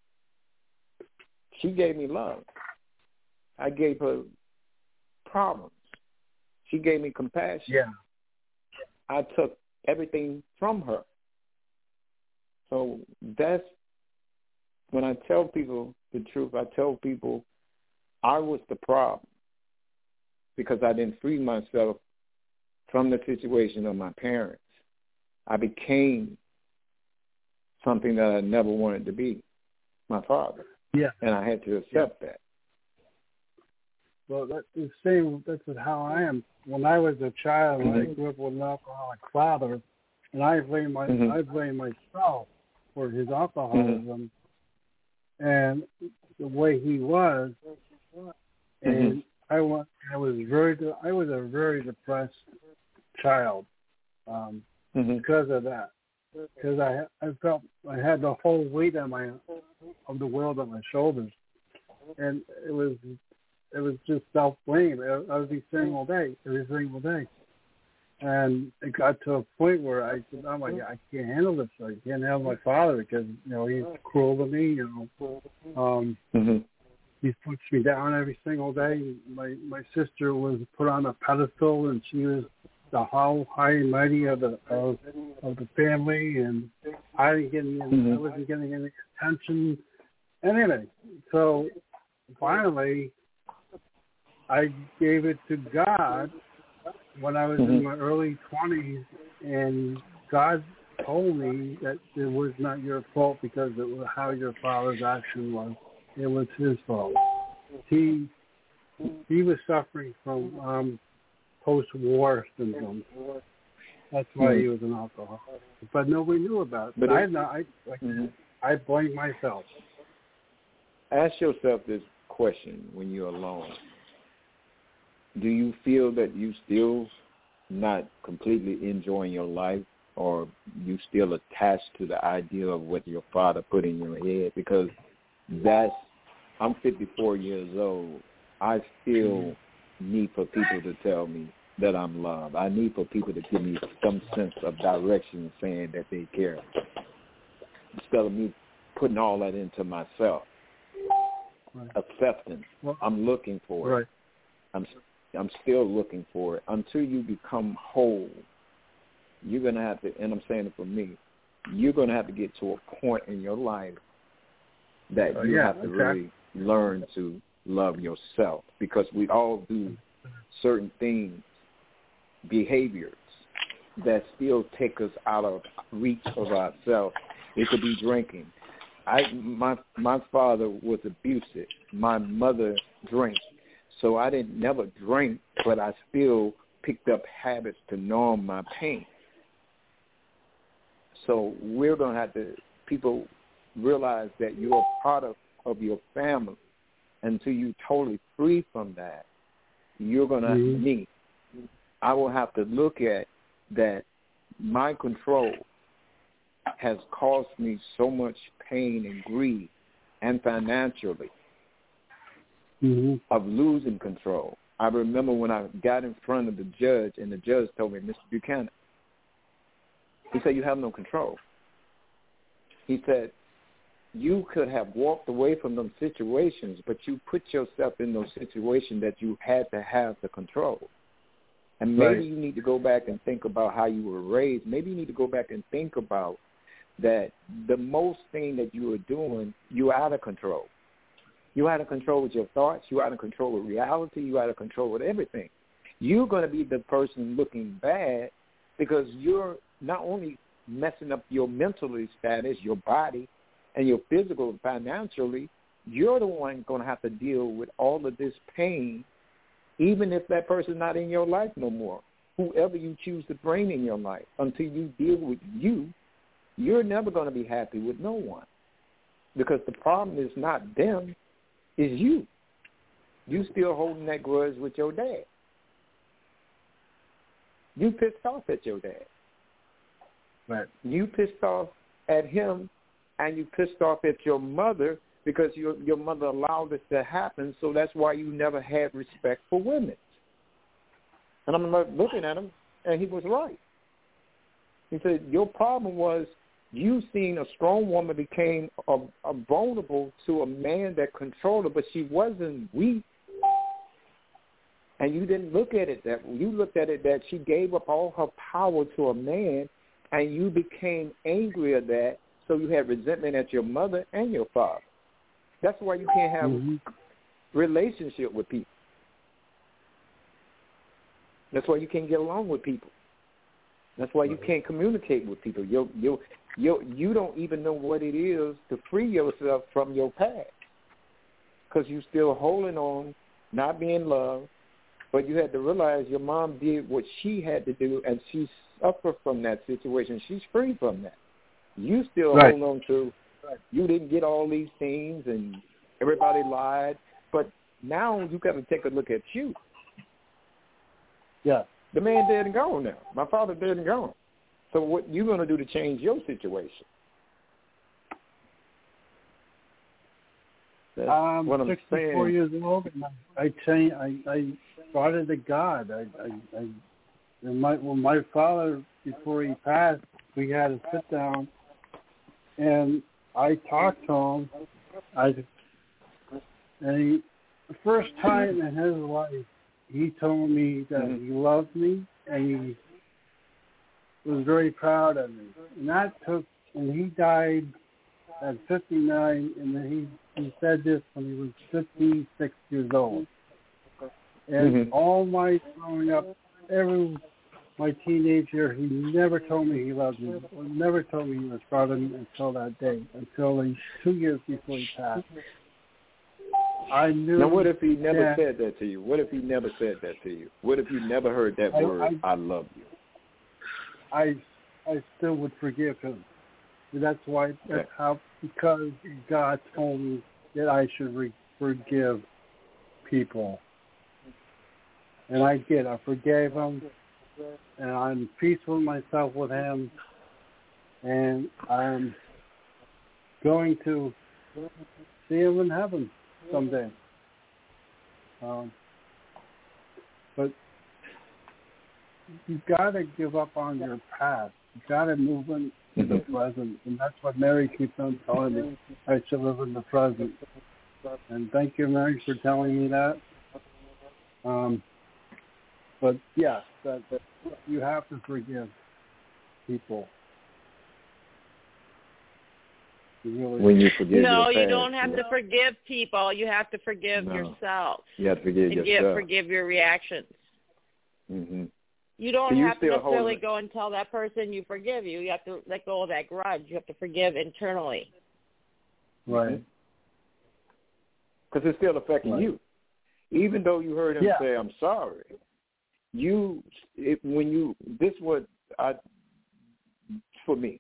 Speaker 2: She gave me love. I gave her problems. She gave me compassion.
Speaker 1: Yeah.
Speaker 2: I took everything from her. So that's when I tell people the truth. I tell people I was the problem because I didn't free myself from the situation of my parents. I became something that I never wanted to be, my father.
Speaker 1: Yeah.
Speaker 2: And I had to accept that.
Speaker 1: Well, that's the same. That's how I am. When I was a child, I grew up with an alcoholic father, and I blame myself for his alcoholism and the way he was. And I was a very depressed child because of that. Because I felt I had the whole weight of the world on my shoulders, and it was just self-blame every single day, and it got to a point where I said, "Oh my God, I can't handle this. I can't handle my father because he's cruel to me. He puts me down every single day. My sister was put on a pedestal, and she was the high and mighty of the family, and I wasn't getting any attention, anything. So finally, I gave it to God when I was in my early 20s, and God told me that it was not your fault because it was how your father's action was. It was his fault. He was suffering from post-war syndrome. That's why he was an alcoholic. But nobody knew about it. But I blame myself.
Speaker 2: Ask yourself this question when you're alone. Do you feel that you still not completely enjoying your life, or you still attached to the idea of what your father put in your head? Because I'm 54 years old. I still need for people to tell me that I'm loved. I need for people to give me some sense of direction, saying that they care, instead of me putting all that into myself. Acceptance. I'm looking for it. I'm still looking for it. Until you become whole, you're going to have to, and I'm saying it for me, you're going to have to get to a point in your life that you have to really learn to love yourself, because we all do certain things, behaviors that still take us out of reach of ourselves. It could be drinking. My father was abusive. My mother drank. So I didn't never drink, but I still picked up habits to numb my pain. So we're going to have to, people realize that you're a part of your family. Until you're totally free from that, you're going to, me, I will have to look at that my control has caused me so much pain and grief, and financially, of losing control. I remember when I got in front of the judge, and the judge told me, Mr. Buchanan, he said, you have no control. He said, you could have walked away from those situations, but you put yourself in those situations that you had to have the control. And maybe you need to go back and think about how you were raised. Maybe you need to go back and think about that the most thing that you were doing, you're out of control. You're out of control with your thoughts. You're out of control with reality. You're out of control with everything. You're going to be the person looking bad because you're not only messing up your mental status, your body, and your physical, financially, you're the one going to have to deal with all of this pain, even if that person's not in your life no more. Whoever you choose to bring in your life, until you deal with you, you're never going to be happy with no one, because the problem is not them, it's you. You still holding that grudge with your dad. You pissed off at your dad.
Speaker 1: Right.
Speaker 2: You pissed off at him, and you pissed off at your mother because your mother allowed this to happen, so that's why you never had respect for women. And I'm looking at him, and he was right. He said, your problem was you seen a strong woman became a vulnerable to a man that controlled her, but she wasn't weak. And you didn't look at it that way. You looked at it that she gave up all her power to a man, and you became angry at that, so you had resentment at your mother and your father. That's why you can't have relationship with people. That's why you can't get along with people. That's why you can't communicate with people. You don't even know what it is to free yourself from your past, because you're still holding on, not being loved. But you had to realize your mom did what she had to do, and she suffered from that situation. She's free from that. You still hold on to, you didn't get all these things, and everybody lied. But now you got to take a look at you.
Speaker 1: Yeah.
Speaker 2: The man dead and gone now. My father dead and gone. So what you going to do to change your situation? That's what I'm
Speaker 1: 64
Speaker 2: saying.
Speaker 1: years old, and I started to God. When my father, before he passed, we had a sit down, and I talked to him. The first time in his life, he told me that he loved me, and he was very proud of me. And he died at 59, and then he said this when he was 56 years old. And all my growing up, my teenage year, he never told me he loved me, or never told me he was proud of me until that day, until 2 years before he passed. I knew.
Speaker 2: Now, what if he never said that to you? What if he never said that to you? What if you never heard that word, I love you?
Speaker 1: I still would forgive him. That's why. That's how. Because God told me that I should forgive people, and I did. I forgave him, and I'm peaceful myself with him, and I'm going to see him in heaven someday. But you've got to give up on your past. You've got to move into the present. And that's what Mary keeps on telling me. I should live in the present. And thank you, Mary, for telling me that. But yes, that you have to forgive people.
Speaker 2: When you forgive
Speaker 3: No,
Speaker 2: your
Speaker 3: you
Speaker 2: past,
Speaker 3: don't have to forgive people. You have to forgive yourself.
Speaker 2: You have to forgive yourself.
Speaker 3: Forgive your reactions.
Speaker 2: Mm-hmm.
Speaker 3: You don't have to necessarily go and tell that person you forgive you. You have to let go of that grudge. You have to forgive internally.
Speaker 1: Right.
Speaker 2: Because it's still affecting you. Even though you heard him say, I'm sorry, for me,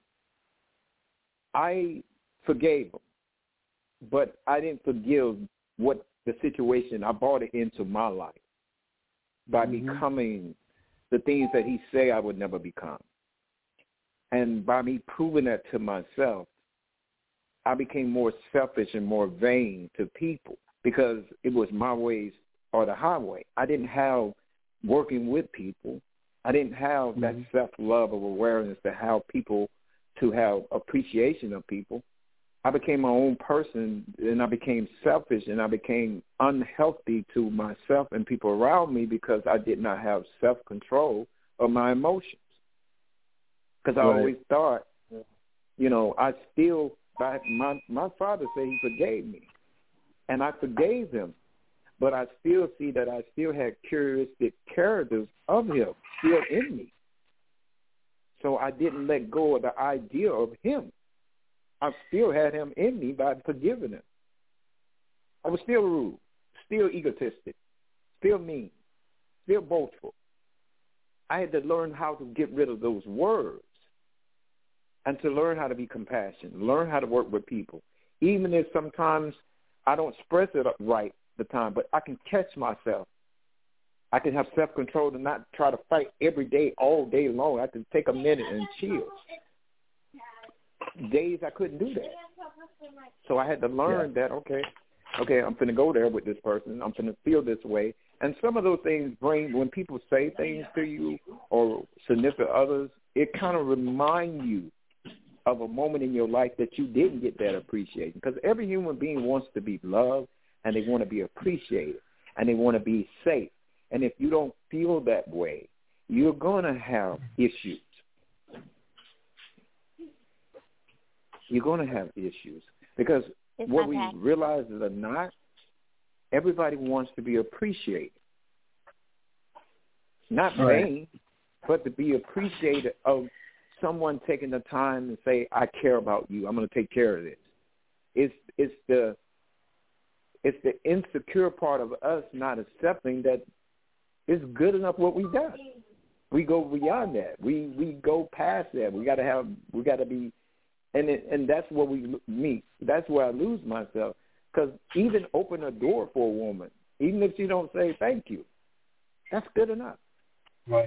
Speaker 2: I forgave him, but I didn't forgive what the situation, I brought it into my life by becoming the things that he say I would never become. And by me proving that to myself, I became more selfish and more vain to people because it was my ways or the highway. I didn't have working with people. I didn't have that self-love of awareness to have people, to have appreciation of people. I became my own person, and I became selfish, and I became unhealthy to myself and people around me because I did not have self-control of my emotions. Because I always thought, I still, my father said he forgave me, and I forgave him, but I still see that I still had characters of him still in me. So I didn't let go of the idea of him. I still had him in me by forgiving him. I was still rude, still egotistic, still mean, still boastful. I had to learn how to get rid of those words and to learn how to be compassionate, learn how to work with people. Even if sometimes I don't express it right the time, but I can catch myself. I can have self-control to not try to fight every day, all day long. I can take a minute and chill. Days I couldn't do that. So I had to learn that, okay, I'm going to go there with this person. I'm going to feel this way. And some of those things when people say things to you or significant others, it kind of reminds you of a moment in your life that you didn't get that appreciation. Because every human being wants to be loved, and they want to be appreciated, and they want to be safe. And if you don't feel that way, you're going to have issues. You're going to have issues because what we realize is or not, everybody wants to be appreciated. Not vain, but to be appreciated of someone taking the time to say, I care about you. I'm going to take care of this. It's the insecure part of us not accepting that it's good enough what we've done. We go beyond that. We go past that. We got to be, and that's where we meet. That's where I lose myself. Because even open a door for a woman, even if she don't say thank you, that's good enough.
Speaker 1: Right.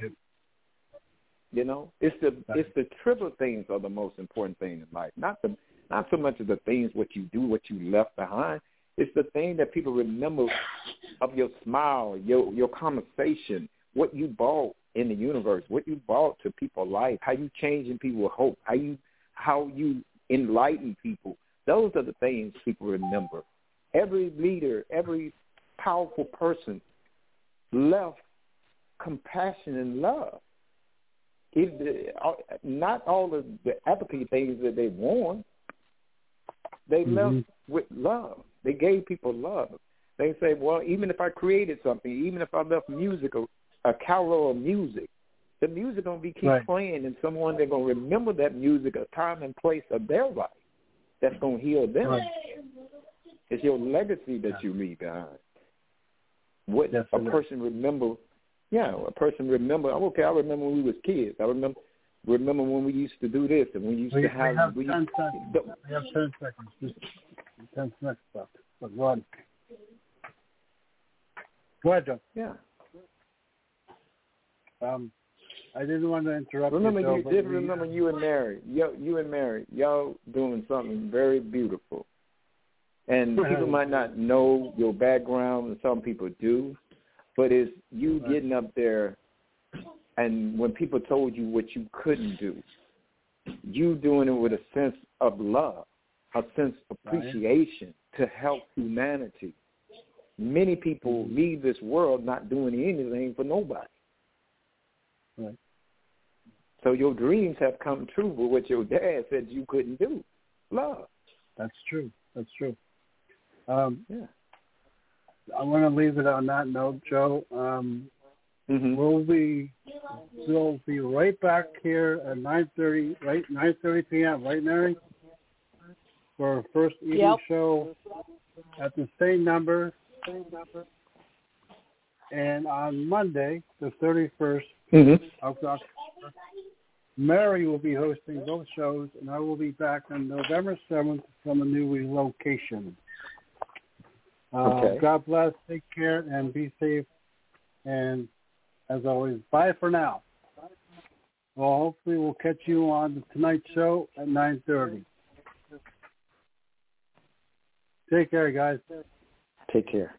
Speaker 2: It's the trivial things are the most important thing in life. Not so much of the things what you do, what you left behind. It's the thing that people remember of your smile, your conversation, what you brought in the universe, what you brought to people's life, how you changing people's hope, how you enlighten people. Those are the things people remember. Every leader, every powerful person left compassion and love. Not all of the apathy things that they won, they left with love. They gave people love. They say, well, even if I created something, even if I left music, a carol of music, the music going to keep playing, and someone they're going to remember that music, a time and place of their life that's going to heal them. Right. It's your legacy that you leave behind. What a person remember. Yeah, a person remember. Okay, I remember when we was kids. I remember when we used to do this, and we used to have.
Speaker 1: We have 10 seconds. We have 10 seconds. Just 10 seconds left. But go on. Go ahead, John.
Speaker 2: Yeah.
Speaker 1: I didn't want to interrupt.
Speaker 2: Remember, you and Mary. You and Mary, y'all doing something very beautiful. And people might not know your background, and some people do. But it's you getting up there, and when people told you what you couldn't do, you doing it with a sense of love, a sense of appreciation to help humanity. Many people leave this world not doing anything for nobody.
Speaker 1: Right.
Speaker 2: So your dreams have come true with what your dad said you couldn't do. Love.
Speaker 1: That's true. That's true.
Speaker 2: Yeah.
Speaker 1: I want to leave it on that note, Joe. We'll be right back here at 9:30, right? 9:30 p.m. Right, Mary? For our first evening show at the same number. And on Monday, the 31st of October, Mary will be hosting both shows, and I will be back on November 7th from a new location.
Speaker 2: Okay.
Speaker 1: God bless, take care, and be safe. And as always, bye for now. Well, hopefully we'll catch you on the Tonight Show at 9:30. Take care, guys.
Speaker 2: Take care.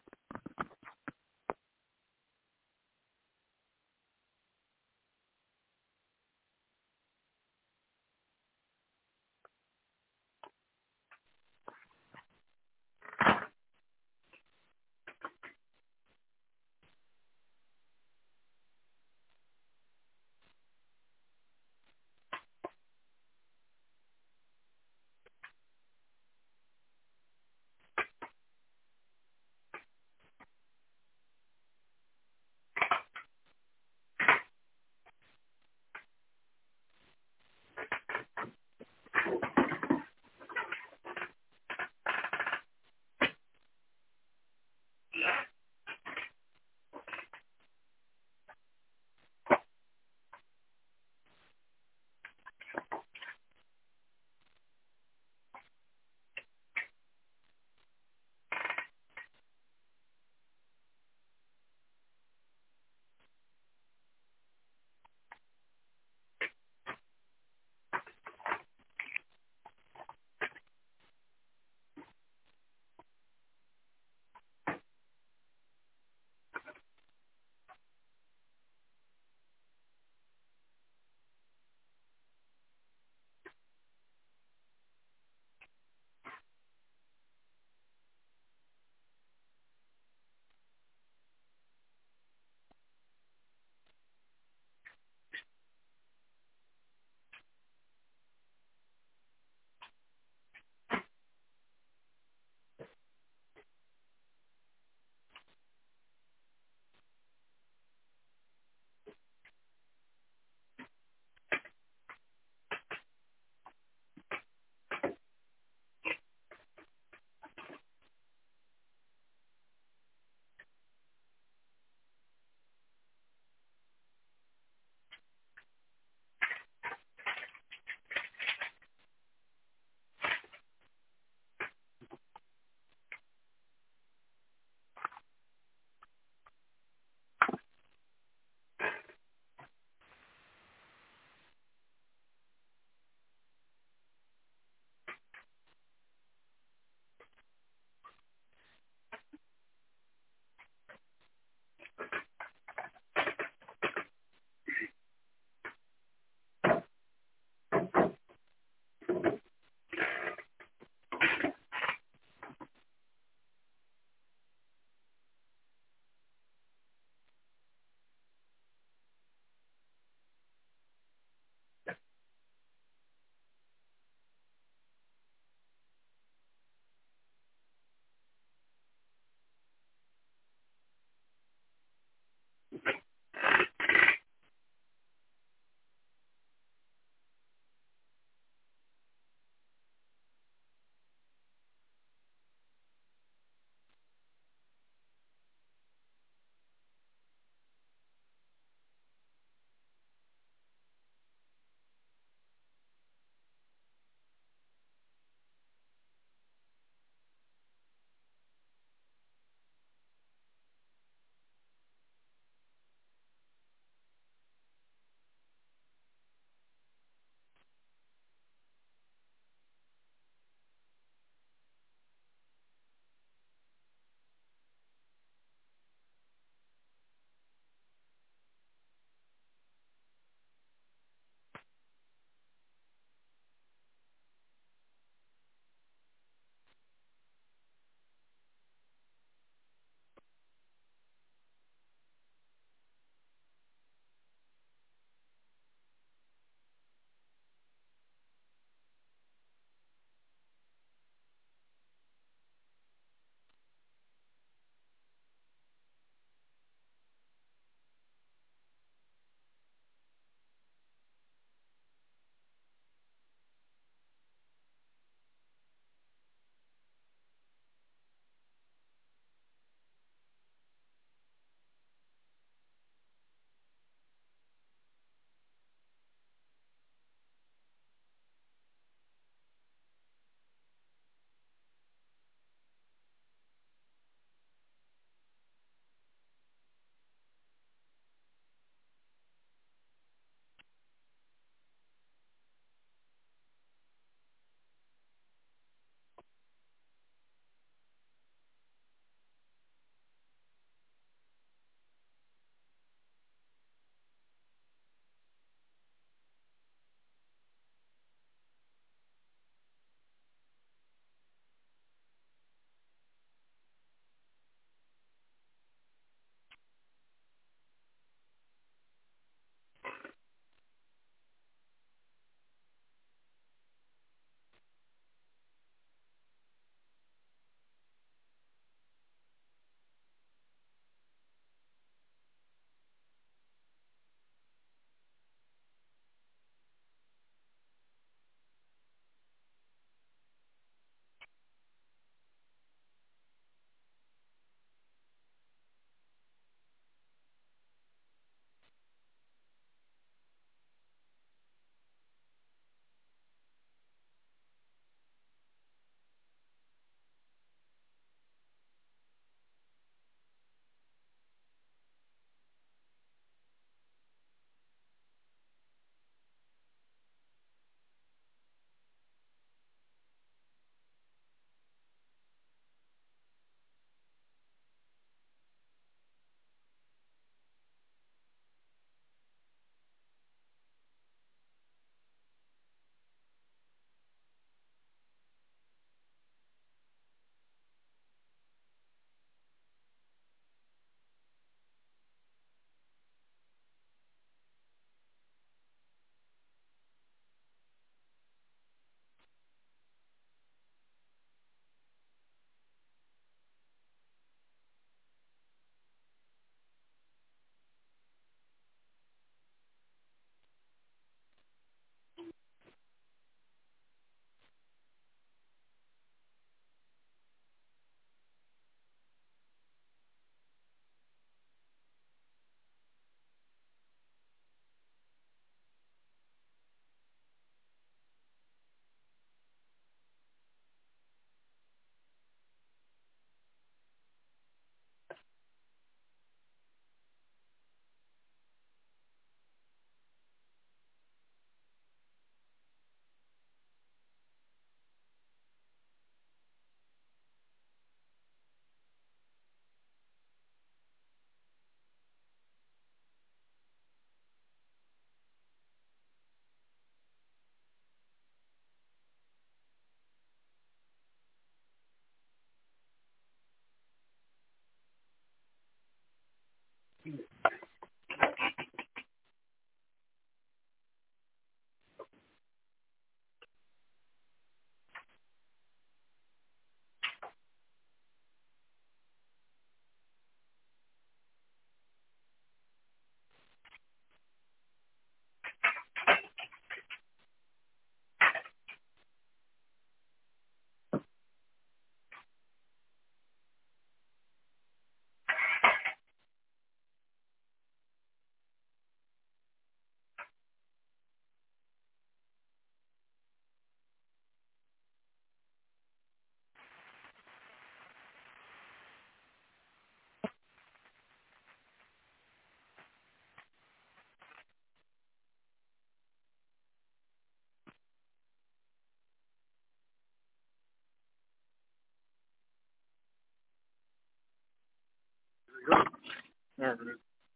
Speaker 1: All right.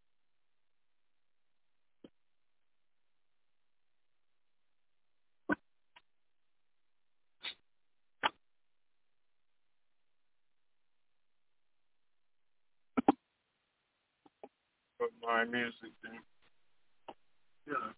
Speaker 1: Put my music in. Yeah.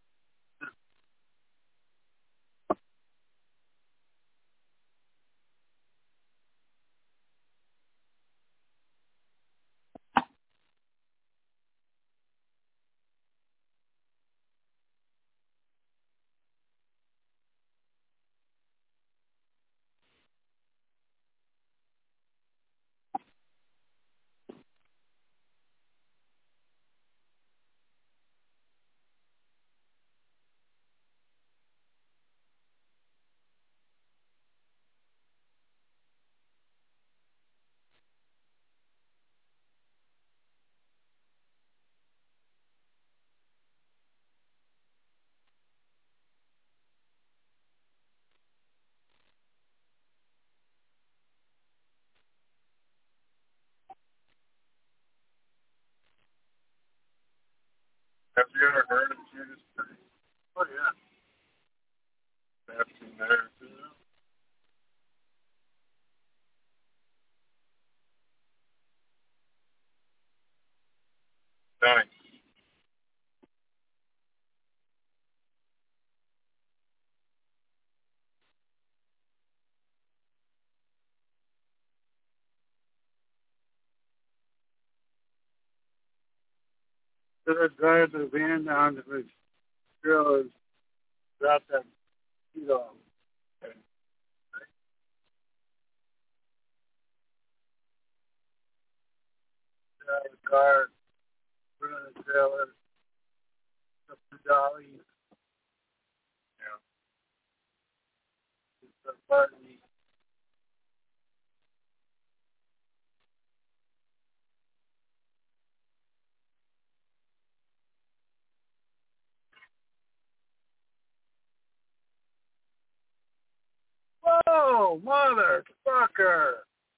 Speaker 1: Have you ever heard of Judas Priest? Oh yeah. That's in there too. Nice. So they drive the van down to the girl is dropped that kilo. And drive the car, put it in the trailer, up the dolly. Yeah. It's a party. Whoa, motherfucker!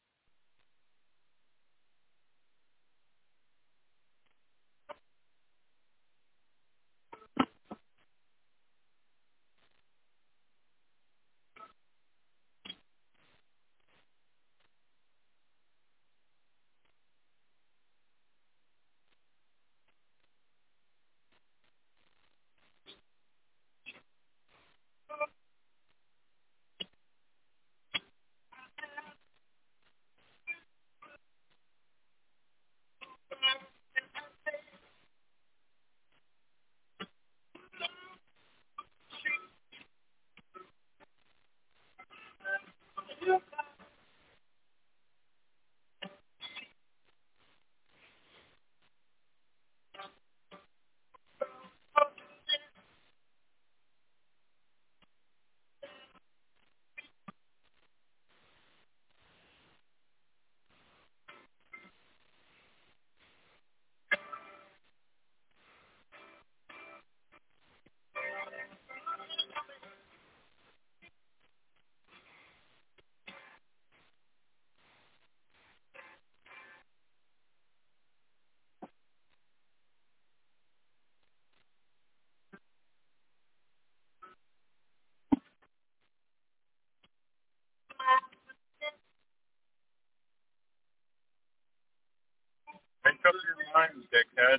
Speaker 1: Make up your mind, dickhead.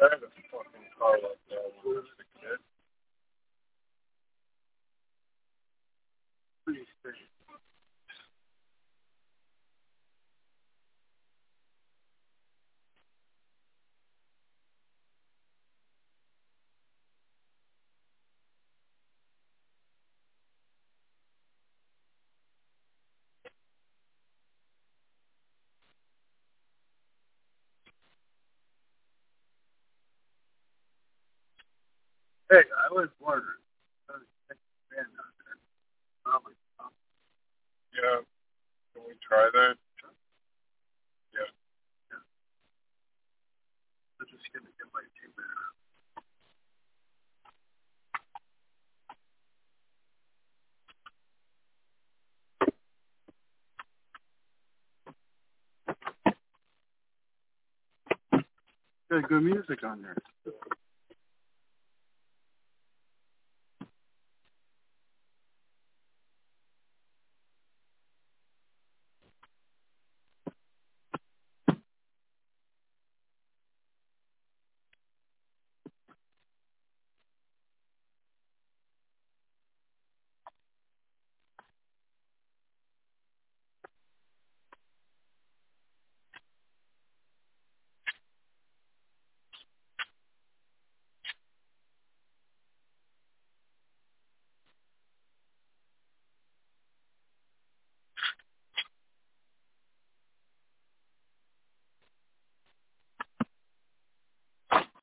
Speaker 1: I had a fucking car like that when I was a kid. Pretty safe. Hey, I was wondering. I was thinking, man, out there. Oh my God. Yeah. Can we try that? Yeah. Yeah. I'm just gonna get my team there. Got good music on there.